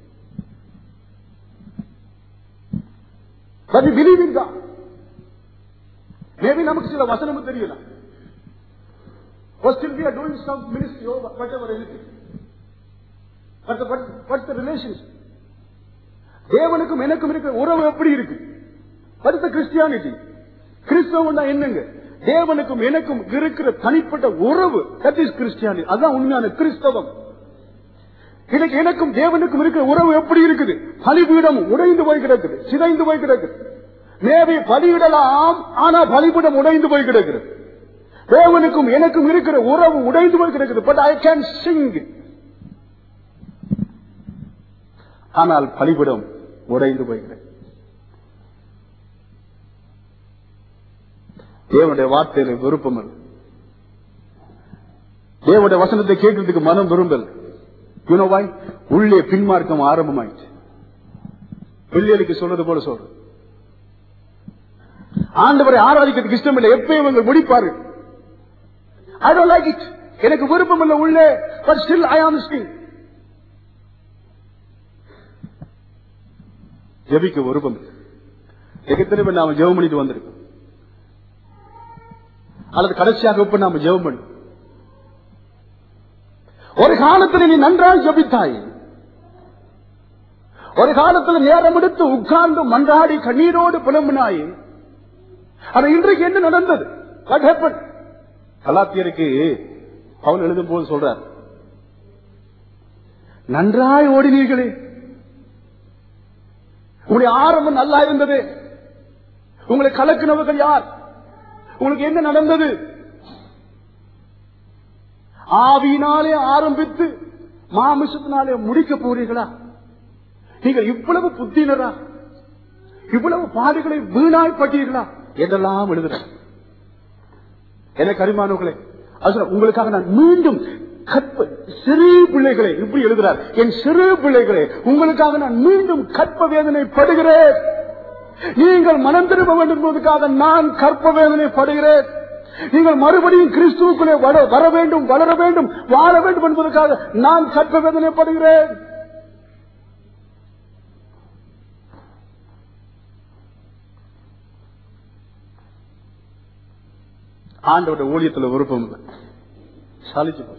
மேபி நமக்கு சில வசனமும் தெரியல. Or still we are doing some ministry or whatever anything. But the, what, what's the relationship? தேவனுக்கும் எனக்கும் இருக்கிற உறவு எப்படி இருக்கு? What is the Christianity? கிறிஸ்தவம் என்னங்க? தேவனுக்கும் எனக்கும் இருக்கிற தனிப்பட்ட உறவு, that is Christianity. அதான் உண்மையான கிறிஸ்தவம். இன்னைக்கு எனக்கும் தேவனுக்கும் இருக்கிற உறவு எப்படி இருக்குது? பலிபீடம் உடைந்து போய் கிடக்குது, சிதைந்து போய் கிடக்குது. மேபி பலியிடலாம், ஆனா பலிபீடம் உடைந்து போய் கிடக்குது. தேவனுக்கும் எனக்கும் இருக்கிற உறவு உடைந்து போய் கிடக்குது. But I can sing. ஆனால் பலிபீடம் உடைந்து போய் கிடக்குது. தேவனுடைய வார்த்தையில விருப்பம் இல்லை, தேவனுடைய வசனத்தை கேட்கறதுக்கு மனம் விரும்பல். You know why? உள்ளே பின்மார்க்கம் ஆரம்பமாயிடுச்சு. பிள்ளைகளுக்கு சொல்றது போல சொல்ற, ஆண்டவரை ஆராதிக்கிறதுக்கு இஷ்டம் இல்லை, எப்பயும் இவங்க முடிப்பாரு. I don't like it. எனக்கு விருப்பம் இல்லை உள்ளே, but still I am asking. ஜெபிக்க விருப்பம் எத்தனை பேர் நாம ஜெபம் பண்ணிட்டு வந்திருக்கோம், அல்லது கடைசியாக இப்ப நாம ஜெபம் பண்ண. ஒரு காலத்தில் நீ நன்றாய் ஜெபித்தாய், ஒரு காலத்தில் நேரம் எடுத்து உட்கார்ந்து மன்றாடி கண்ணீரோடு புலம்பினாய். ஆனா இன்றைக்கு என்ன நடந்தது? What happened? கலாத்தியருக்கு பவுல் எழுதும் போது சொல்றார், நன்றாய் ஓடினீர்களே, உங்களுடைய ஆரம்பம் நல்லா இருந்தது, உங்களை கலக்கினவர்கள் யார்? உங்களுக்கு என்ன நடந்தது? ஆவியினாலே ஆரம்பித்து மாமிசத்தினாலே முடிக்க போறீர்களா? நீங்கள் இவ்வளவு புத்தினரா? இவ்வளவு பாடுகளை வீணாய்ப்பட்டீர்களா என்றெல்லாம் எழுதுற. எனக்கு அருமையானவர்களே, உங்களுக்காக நான் மீண்டும் கற்ப சிறு பிள்ளைகளை இப்படி எழுதுறார், என் சிறு பிள்ளைகளே உங்களுக்காக நான் மீண்டும் கற்ப வேதனை படுகிறேன். நீங்கள் மனம் திரும்ப வேண்டும் என்பதற்காக நான் கற்ப வேதனைப்படுகிறேன். நீங்கள் மறுபடியும் கிறிஸ்துவுக்குள்ளே வர வேண்டும், வளர வேண்டும், வாழ வேண்டும் என்பதற்காக நான் கற்ப வேதனைப்படுகிறேன். ஆண்டவருடைய ஊழியத்தில் விருப்பம் இல்லை, சாலிச்சு போய்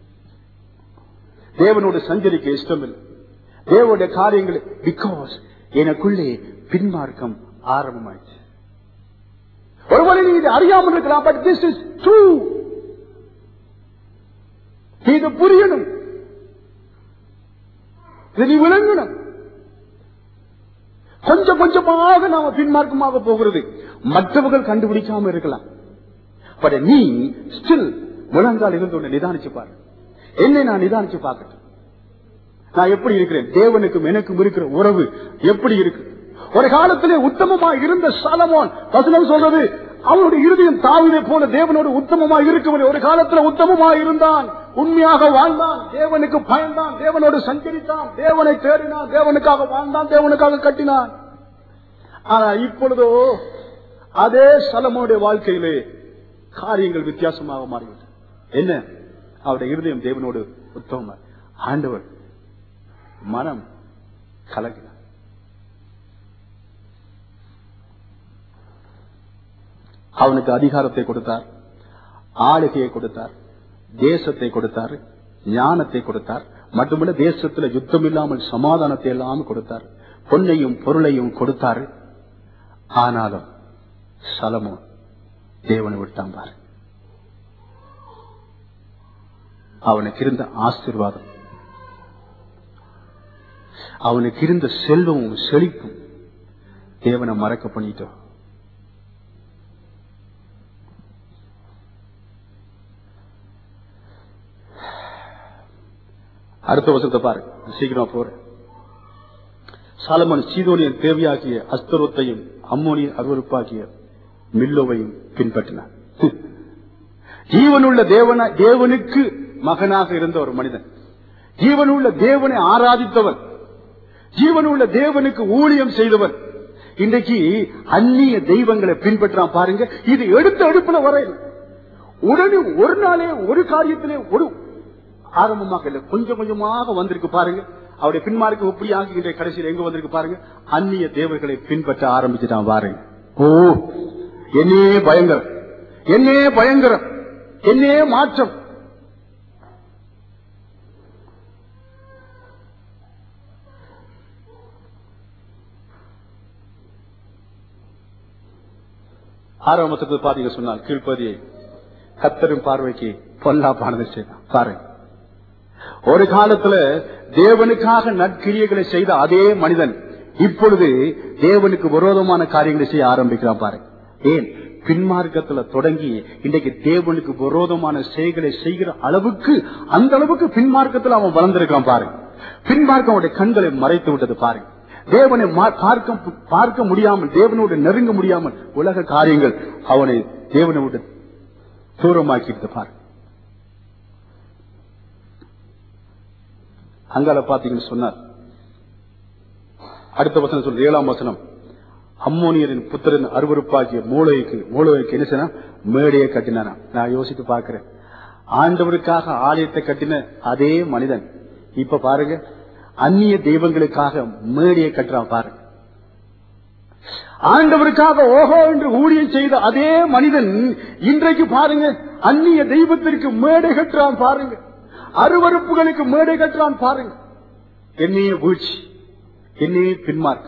தேவனோடு சஞ்சரிக்க இஷ்டம் இல்லை, தேவனுடைய காரியங்கள். பிகாஸ் எனக்குள்ளே பின்மார்க்கம் ஆரம்பமாயிடுச்சு. ஒருவேளை நீ இதை அறியாமல் இருக்கலாம், பட் திஸ் இஸ் ட்ரூ. இது புரியணும், இது நீ விளங்கணும். கொஞ்சம் கொஞ்சமாக நாம பின்மார்க்கமாக போகிறது மற்றவர்கள் கண்டுபிடிக்காம இருக்கலாம். பட் நீ ஸ்டில் முழங்கால் இருந்து ஒன்று நிதானிச்சு பாரு. என்னை நான் நிதானிச்சு பார்க்கட்டும், நான் எப்படி இருக்கிறேன், தேவனுக்கும் எனக்கும் இருக்கிற உறவு எப்படி இருக்கு. ஒரு காலத்திலே உத்தமமாக இருந்த சாலமோன், வசனம் சொல்றது, அவனுடைய இருதயம் தாவீதை போல தேவனோடு உத்தமமாக இருக்கவில்லை. ஒரு காலத்தில் உத்தமமாக இருந்தான், உண்மையாக வாழ்ந்தான், தேவனுக்கு பயந்தான், தேவனோடு சஞ்சரித்தான், தேவனை தேடினான், தேவனுக்காக வாழ்ந்தான், தேவனுக்காக கட்டினான். ஆனா இப்பொழுதோ அதே சாலமோனுடைய வாழ்க்கையிலே காரியங்கள் வித்தியாசமாக மாறிவிட்டது. என்ன? அவருடைய இருதயம் தேவனோடு உத்தம. ஆண்டவர் மனம் கலங்கினார். அவனுக்கு அதிகாரத்தை கொடுத்தார், ஆளுகையை கொடுத்தார், தேசத்தை கொடுத்தார், ஞானத்தை கொடுத்தார். மட்டுமல்ல, தேசத்தில் யுத்தம் இல்லாமல் சமாதானத்தை எல்லாம் கொடுத்தார், பொன்னையும் பொருளையும் கொடுத்தார். ஆனாலும் சாலமோன் தேவனை விட்டான் பாரு. அவனுக்கு இருந்த ஆசீர்வாதம், அவனுக்கு இருந்த செல்வமும் செழிப்பும் தேவனை மறக்க பண்ணிட்டோம். அடுத்த வருஷத்தை பாரு, சீக்கிரமா போற. சாலமோன் சீதோனியன் தேவையாகிய அஸ்தரோத்தையும் அம்மோனியின் அருவருப்பாகிய மில்லோவையும் பின்பற்றினார். ஜீவனுள்ள தேவன தேவனுக்கு மகனாக இருந்த ஒரு மனிதன், ஜீவனுள்ள தேவனை ஆராதித்தவன், ஜீவனுள்ள தேவனுக்கு ஊழியம் செய்தவன், இன்றைக்கு அந்நிய தெய்வங்களை பின்பற்றான் பாருங்க. இது எடுத்த எடுப்புல வரையில் உடனே ஒரு நாளே ஒரு காரியத்திலே ஒரு ஆரம்பமாக இல்லை, கொஞ்சம் கொஞ்சமாக வந்திருக்கு பாருங்க. அவருடைய பின்மார்க்கு எப்படி ஆகின்ற கடைசியில் எங்க வந்திருக்கு பாருங்க. அந்நிய தேவர்களை பின்பற்ற ஆரம்பிச்சுட்டான் பாருங்க. ஓ, என்னே பயங்கரம், என்னே பயங்கரம், என்னே மாற்றம். ஆரம்பத்துக்கு பாத்தீங்க சொன்னால் கீழ்ப்பதியை கத்தரும் பார்வைக்கு பொல்லாப்பானதை செய்தான் பாருங்க. ஒரு காலத்துல தேவனுக்காக நற்கிரியைகளை செய்த அதே மனிதன் இப்பொழுது தேவனுக்கு விரோதமான காரியங்களை செய்ய ஆரம்பிக்கிறான் பாருங்க. ஏன்? பின்மார்க்கத்துல தொடங்கி இன்றைக்கு தேவனுக்கு விரோதமான செயல்களை செய்கிற அளவுக்கு, அந்த அளவுக்கு பின்மார்க்கத்தில் அவன் வளர்ந்திருக்கான் பாருங்க. பின்மார்க்கம் அவனுடைய கண்களை மறைத்து விட்டது பாருங்க. தேவனை பார்க்க பார்க்க முடியாமல், தேவனோடு நெருங்க முடியாமல் உலக காரியங்கள் அவனை தேவனை விட்டு தூரமாக்கிட்டு பாருங்க. அங்கால பாத்தீங்கன்னு சொன்னார். அடுத்த வசனம் சொல்ற ஏழாம் வசனம், அம்மோனியரின் புத்திரன் அருவருப்பாகிய மூளைக்கு மூளைக்கு என்ன செய்ய மேடையை கட்டினானா. நான் யோசித்து பார்க்கிறேன், ஆண்டவருக்காக ஆலயத்தை கட்டின அதே மனிதன் இப்ப பாருங்க அந்நிய தெய்வங்களுக்காக மேடையை கட்டுறான் பாருங்க. ஆண்டவருக்காக ஓஹோ என்று ஊழியம் செய்த அதே மனிதன் இன்றைக்கு பாருங்க அந்நிய தெய்வத்திற்கு மேடை கட்டுறான் பாருங்க, அருவருப்புகளுக்கு மேடை கட்டுறான் பாருங்க. என்னைய வீழ்ச்சி, என்னைய பின்மார்க்கம்.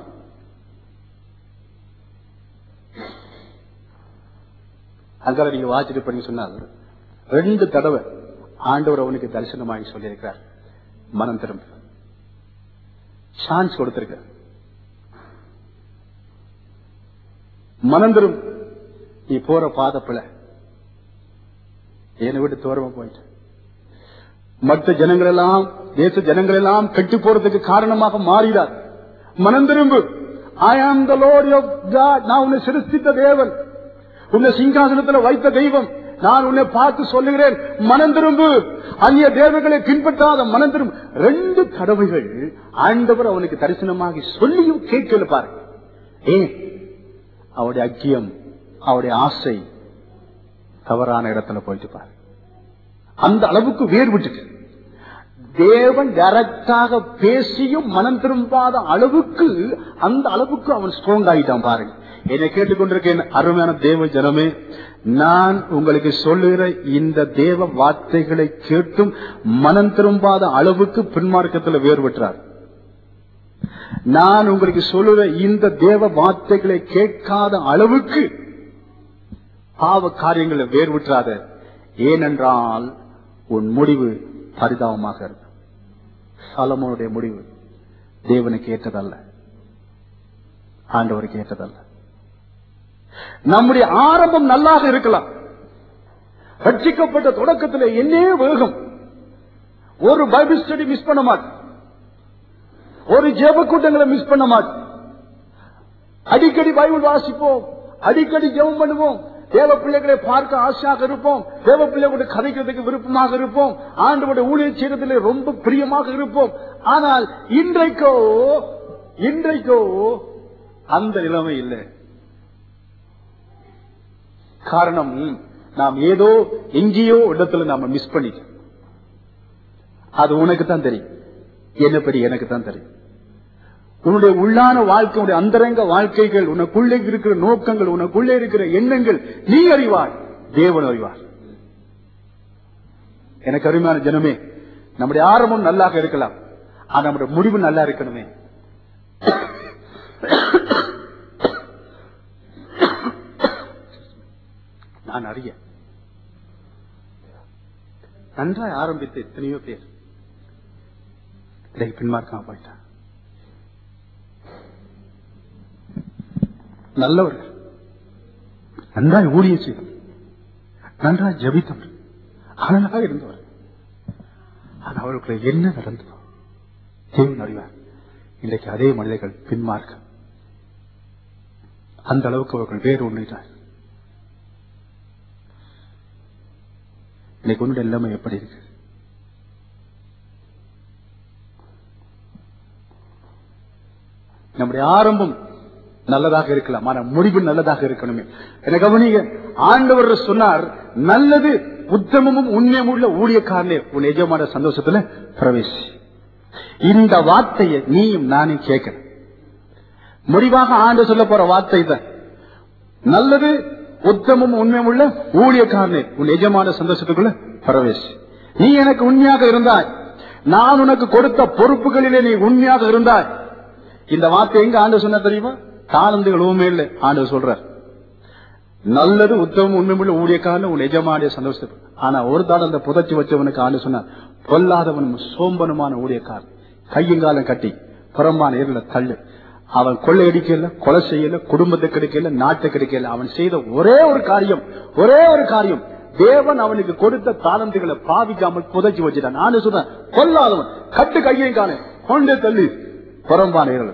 அங்க நீங்க வாசிட்டு பண்ணி சொன்னார், ரெண்டு தடவை ஆண்டவர் அவனுக்கு தரிசனமாகி சொல்லியிருக்கிறார், மனம் திரும்ப சான்ஸ் கொடுத்திருக்க, மனம் திரும்ப, நீ போற பாதப்பில என்னை விட்டு தூரமா போயிட்டு மற்ற ஜனங்கள் எல்லாம் தேச ஜனங்கள் எல்லாம் கெட்டு போறதுக்கு காரணமாக மாறினார். மனம் திரும்பு. I am the Lord of God. நான் உன்னை சிருஷ்டித்த தேவன், உன்னை சிங்காசனத்தில் வைத்த தெய்வம். நான் உன்னை பார்த்து சொல்லுகிறேன், மனம் திரும்பு. அந்நிய தேவர்களை பின்பற்றாத மனம் திரும்பு. ரெண்டு தடவைகள் ஆண்டவர் அவனுக்கு தரிசனமாகி சொல்லியும் கேட்கல பாரு. ஏன்? அவருடைய ஐக்கியம், அவருடைய ஆசை தவறான இடத்துல போயிட்டு பாரு. அந்த அளவுக்கு வேர் விட்டுட்டு தேவன் டைரக்டாக பேசியும் மனம் திரும்பாத அளவுக்கு, அந்த அளவுக்கு அவன் ஸ்ட்ராங் ஆயிட்டான் பாருங்க. என்னை கேட்டுக்கொண்டிருக்கேன் அருமையான தேவ ஜனமே, நான் உங்களுக்கு சொல்லுகிற இந்த தேவ வார்த்தைகளை கேட்டும் மனம் திரும்பாத அளவுக்கு பின்மார்க்கத்தில் வேறுபட்டார். நான் உங்களுக்கு சொல்லுகிற இந்த தேவ வார்த்தைகளை கேட்காத அளவுக்கு பாவ காரியங்களை வேறுவிட்டாத. ஏனென்றால் உன் முடிவு பரிதாபமாக இருக்கும். சாலமோனுடைய முடிவு தேவனுக்கு ஏற்றதல்ல, ஆண்டவருக்கு ஏற்றதல்ல. நம்முடைய ஆரம்பம் நல்லாக இருக்கலாம். ரட்சிக்கப்பட்ட தொடக்கத்தில் என்னே வேகம். ஒரு பைபிள் ஸ்டடி மிஸ் பண்ண மாட்டேன், ஒரு ஜெப கூட்டங்களை மிஸ் பண்ண மாட்டேன். அடிக்கடி பைபிள் வாசிப்போம், அடிக்கடி ஜெபம் பண்ணுவோம், தேவ பிள்ளைகளை பார்க்க ஆசையாக இருப்போம், தேவ பிள்ளைகளுடைய கதைக்கிறதுக்கு விருப்பமாக இருப்போம், ஆண்டவருடைய ஊழியர் செய்யறதிலே ரொம்ப பிரியமாக இருப்போம். ஆனால் இன்றைக்கோ இன்றைக்கோ அந்த நிலைமை இல்லை. காரணம், நாம் ஏதோ எங்கேயோ இடத்துல நாம மிஸ் பண்ணிட்டோம். அது உனக்கு தான் தெரியும், என்ன படி எனக்கு தான் தெரியும். உன்னுடைய உள்ளான வாழ்க்கை, உன்னுடைய அந்தரங்க வாழ்க்கைகள், உனக்குள்ளே இருக்கிற நோக்கங்கள், உனக்குள்ளே இருக்கிற எண்ணங்கள் நீ அறிவாய், தேவன் அறிவார். எனக்கு அருமையான ஜனமே, நம்முடைய ஆரம்பம் நல்லாக இருக்கலாம், ஆனா நம்முடைய முடிவு நல்லா இருக்கணுமே. நான் அறிய நன்றாய் ஆரம்பித்து எத்தனையோ பேர் இதை பின்மார்க்காம போயிட்டான். நல்லவர்கள், நன்றாய் ஊழிய செய்தவர், நன்றாய் ஜபித்தவர், அழகாக இருந்தவர். ஆனால் அவர்களுக்குள்ள என்ன நடந்ததோ தேவன் அறிவார். இன்றைக்கு அதே மனிதர்கள் பின்மார்க்க அந்த அளவுக்கு அவர்கள் வேறு ஒன்றார். இன்னைக்கு உன்னுடைய நிலைமை எப்படி இருக்கு? நம்முடைய ஆரம்பம் நல்லதாக இருக்கலாம், ஆனா முடிவு நல்லதாக இருக்கணுமே. என்ன கவனிங்க, ஆண்டவர் சொன்னார், நல்லது உத்தமமும் உண்மையும் உள்ள ஊழியக்காரனே உன் எஜமான சந்தோஷத்துல பிரவேசி. இந்த வார்த்தையை நீயும் நானும் கேட்க முடிவாக ஆண்டு சொல்ல போற வார்த்தை தான், நல்லது உத்தமமும் உண்மையும் உள்ள ஊழியக்காரனே உன் எஜமான சந்தோஷத்துக்குள்ள பிரவேசி. நீ எனக்கு உண்மையாக இருந்தாய், நான் உனக்கு கொடுத்த பொறுப்புகளிலே நீ உண்மையாக இருந்தாய். இந்த வார்த்தை எங்க ஆண்டு சொன்ன தெரியுமா? தாளந்துகள் ஊமையில ஆண்டு சொல்ற, நல்லது உத்தமம் உண்மையுள்ள ஊழியக்காரன் உன் எஜமானிய சந்தோஷத்துக்கு. ஆனா ஒரு தாளந்த புதைச்சி வச்சவனுக்கு ஆண்டு சொன்னார், பொல்லாதவனும் சோம்பனுமான ஊழியக்காரன், கையங்காலம் கட்டி புறம்பான ஏரில தள்ளு. அவன் கொள்ளை அடிக்கல, கொலை செய்யல, குடும்பத்தை கிடைக்கல, நாட்டை கிடைக்கல. அவன் செய்த ஒரே ஒரு காரியம், ஒரே ஒரு காரியம், தேவன் அவனுக்கு கொடுத்த தாளந்துகளை பாவிக்காமல் புதைச்சி வச்சுட்டான். நான் சொல்றேன், கொல்லாதவன் கட்டு கையங்கால கொண்டே தள்ளி புறம்பான ஏரில.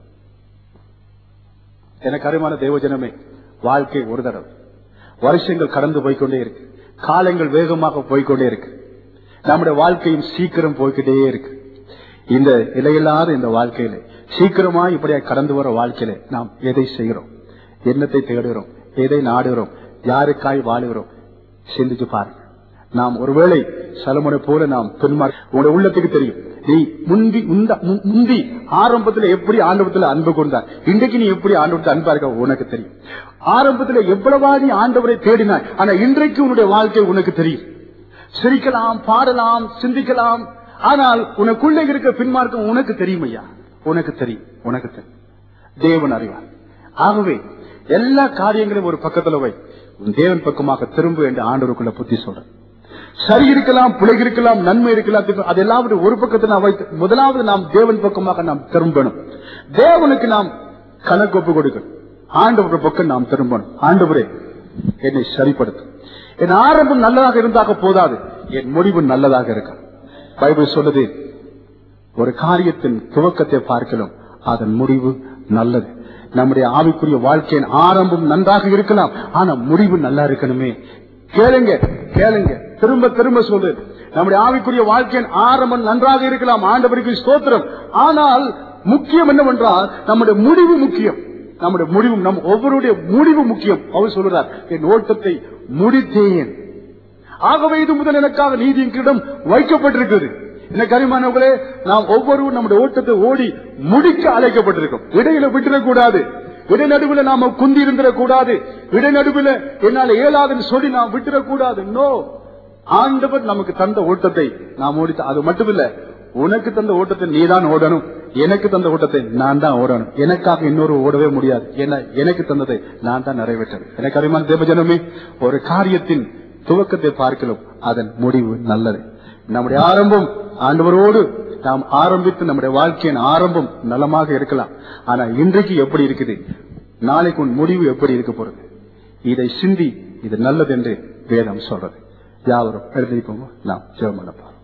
எனக்கு அருமையான தேவஜனமே, வாழ்க்கை ஒரு தடவை, வருஷங்கள் கடந்து போய்கொண்டே இருக்கு, காலங்கள் வேகமாக போய்கொண்டே இருக்கு, நம்முடைய வாழ்க்கையும் சீக்கிரம் போய்கிட்டே இருக்கு. இந்த இலையில்லாத இந்த வாழ்க்கையில சீக்கிரமா இப்படியா கடந்து வர வாழ்க்கையில நாம் எதை செய்கிறோம், என்னத்தை தேடுகிறோம், எதை நாடுகிறோம், யாருக்காய் வாழுகிறோம், சிந்திச்சு பாருங்க. நாம் ஒருவேளை சலமனை போல நாம் பின்மாறி, உங்களுடைய உள்ளத்துக்கு தெரியும், நீ முந்தி முந்தி ஆரம்பத்துல எப்படி ஆண்டவத்துல அன்பு கொண்டார், இன்றைக்கு நீ எப்படி ஆண்டவத்துல அன்பா இருக்க உனக்கு தெரியும். ஆரம்பத்துல எவ்வளவா நீ ஆண்டவரை தேடினாய், ஆனா இன்றைக்கு உன்னுடைய வாழ்க்கை உனக்கு தெரியும். சிரிக்கலாம், பாடலாம், சிந்திக்கலாம், ஆனால் உனக்குள்ள இருக்க பின்மார்க்கம் உனக்கு தெரியும் ஐயா, உனக்கு தெரியும், உனக்கு தெரியும், தேவன் அறிவார். ஆகவே எல்லா காரியங்களையும் ஒரு பக்கத்துல வை, உன் தேவன் பக்கமாக திரும்ப என்று ஆண்டவருக்குள்ள புத்தி சொல்ற. சரி இருக்கலாம், பிழை இருக்கலாம், நன்மை இருக்கலாம், அதெல்லாம் ஒரு பக்கத்தில் நாம் வைத்து முதலாவது நாம் தேவன் பக்கமாக நாம் திரும்பணும். தேவனுக்கு நாம் கணக்கொப்பு கொடுக்கணும், ஆண்டவர் பக்கம் நாம் திரும்பணும். ஆண்டவரே என்னை சரிப்படுத்தும், என் ஆரம்பம் நல்லதாக இருந்தாக போதாது, என் முடிவு நல்லதாக இருக்கும். பைபிள் சொல்லுது, ஒரு காரியத்தின் துவக்கத்தை பார்க்கலாம், அதன் முடிவு நல்லது. நம்முடைய ஆவிக்குரிய வாழ்க்கையின் ஆரம்பம் நன்றாக இருக்கலாம், ஆனா முடிவு நல்லா இருக்கணுமே. கேளுங்க கேளுங்க, திரும்ப திரும்ப சொல்லு, நம்முடைய ஆவிக்குரிய வாழ்க்கையின் ஆரம்பம் நன்றாக இருக்கலாம், ஆண்டவருக்கு ஸ்தோத்திரம். ஆனால் முக்கியம் என்னவென்றால் நம்முடைய முடிவு முக்கியம். நம்முடைய முடிவு, நம் ஒவ்வொருடைய முடிவு முக்கியம். அவர் சொல்றார், என் ஓட்டத்தை முடித்தேன். ஆகவே இது முதல் எனக்காக நீதியின் கிரீடம் வைக்கப்பட்டிருக்கிறது. எனக்கு அருமையானவர்களே, நாம் ஒவ்வொருவரும் நம்முடைய ஓட்டத்தை ஓடி முடிக்க அழைக்கப்பட்டிருக்கோம். இடையில விட்டுறக்கூடாது. இடைநடுவில் நாம குந்தி இருந்திடக்கூடாது. இடைநடுவில் என்னால இயலாதுன்னு சொல்லி நாம் விட்டுறக்கூடாது. நோ, ஆண்டவர் நமக்கு தந்த ஓட்டத்தை நாம் ஓடித்த. அது மட்டுமில்ல, உனக்கு தந்த ஓட்டத்தை நீதான் ஓடணும், எனக்கு தந்த ஓட்டத்தை நான் தான் ஓடணும். எனக்காக இன்னொரு ஓடவே முடியாது. ஏன்னா எனக்கு தந்ததை நான் தான் நிறைவேற்றேன். எனக்கு அருமையான தேவஜனமே, ஒரு காரியத்தின் துவக்கத்தை பார்க்கலாம், அதன் முடிவு நல்லது. நம்முடைய ஆரம்பம் ஆண்டவரோடு நாம் ஆரம்பித்து நம்முடைய வாழ்க்கையின் ஆரம்பம் நலமாக இருக்கலாம். ஆனா இன்றைக்கு எப்படி இருக்குது, நாளைக்கு உன் முடிவு எப்படி இருக்க போறது, இதை சிந்தி இது நல்லது என்று வேதம் சொல்றது. யாவரும் எழுதிப்போம். நாம் ஜெபம் பண்ண போறோம்.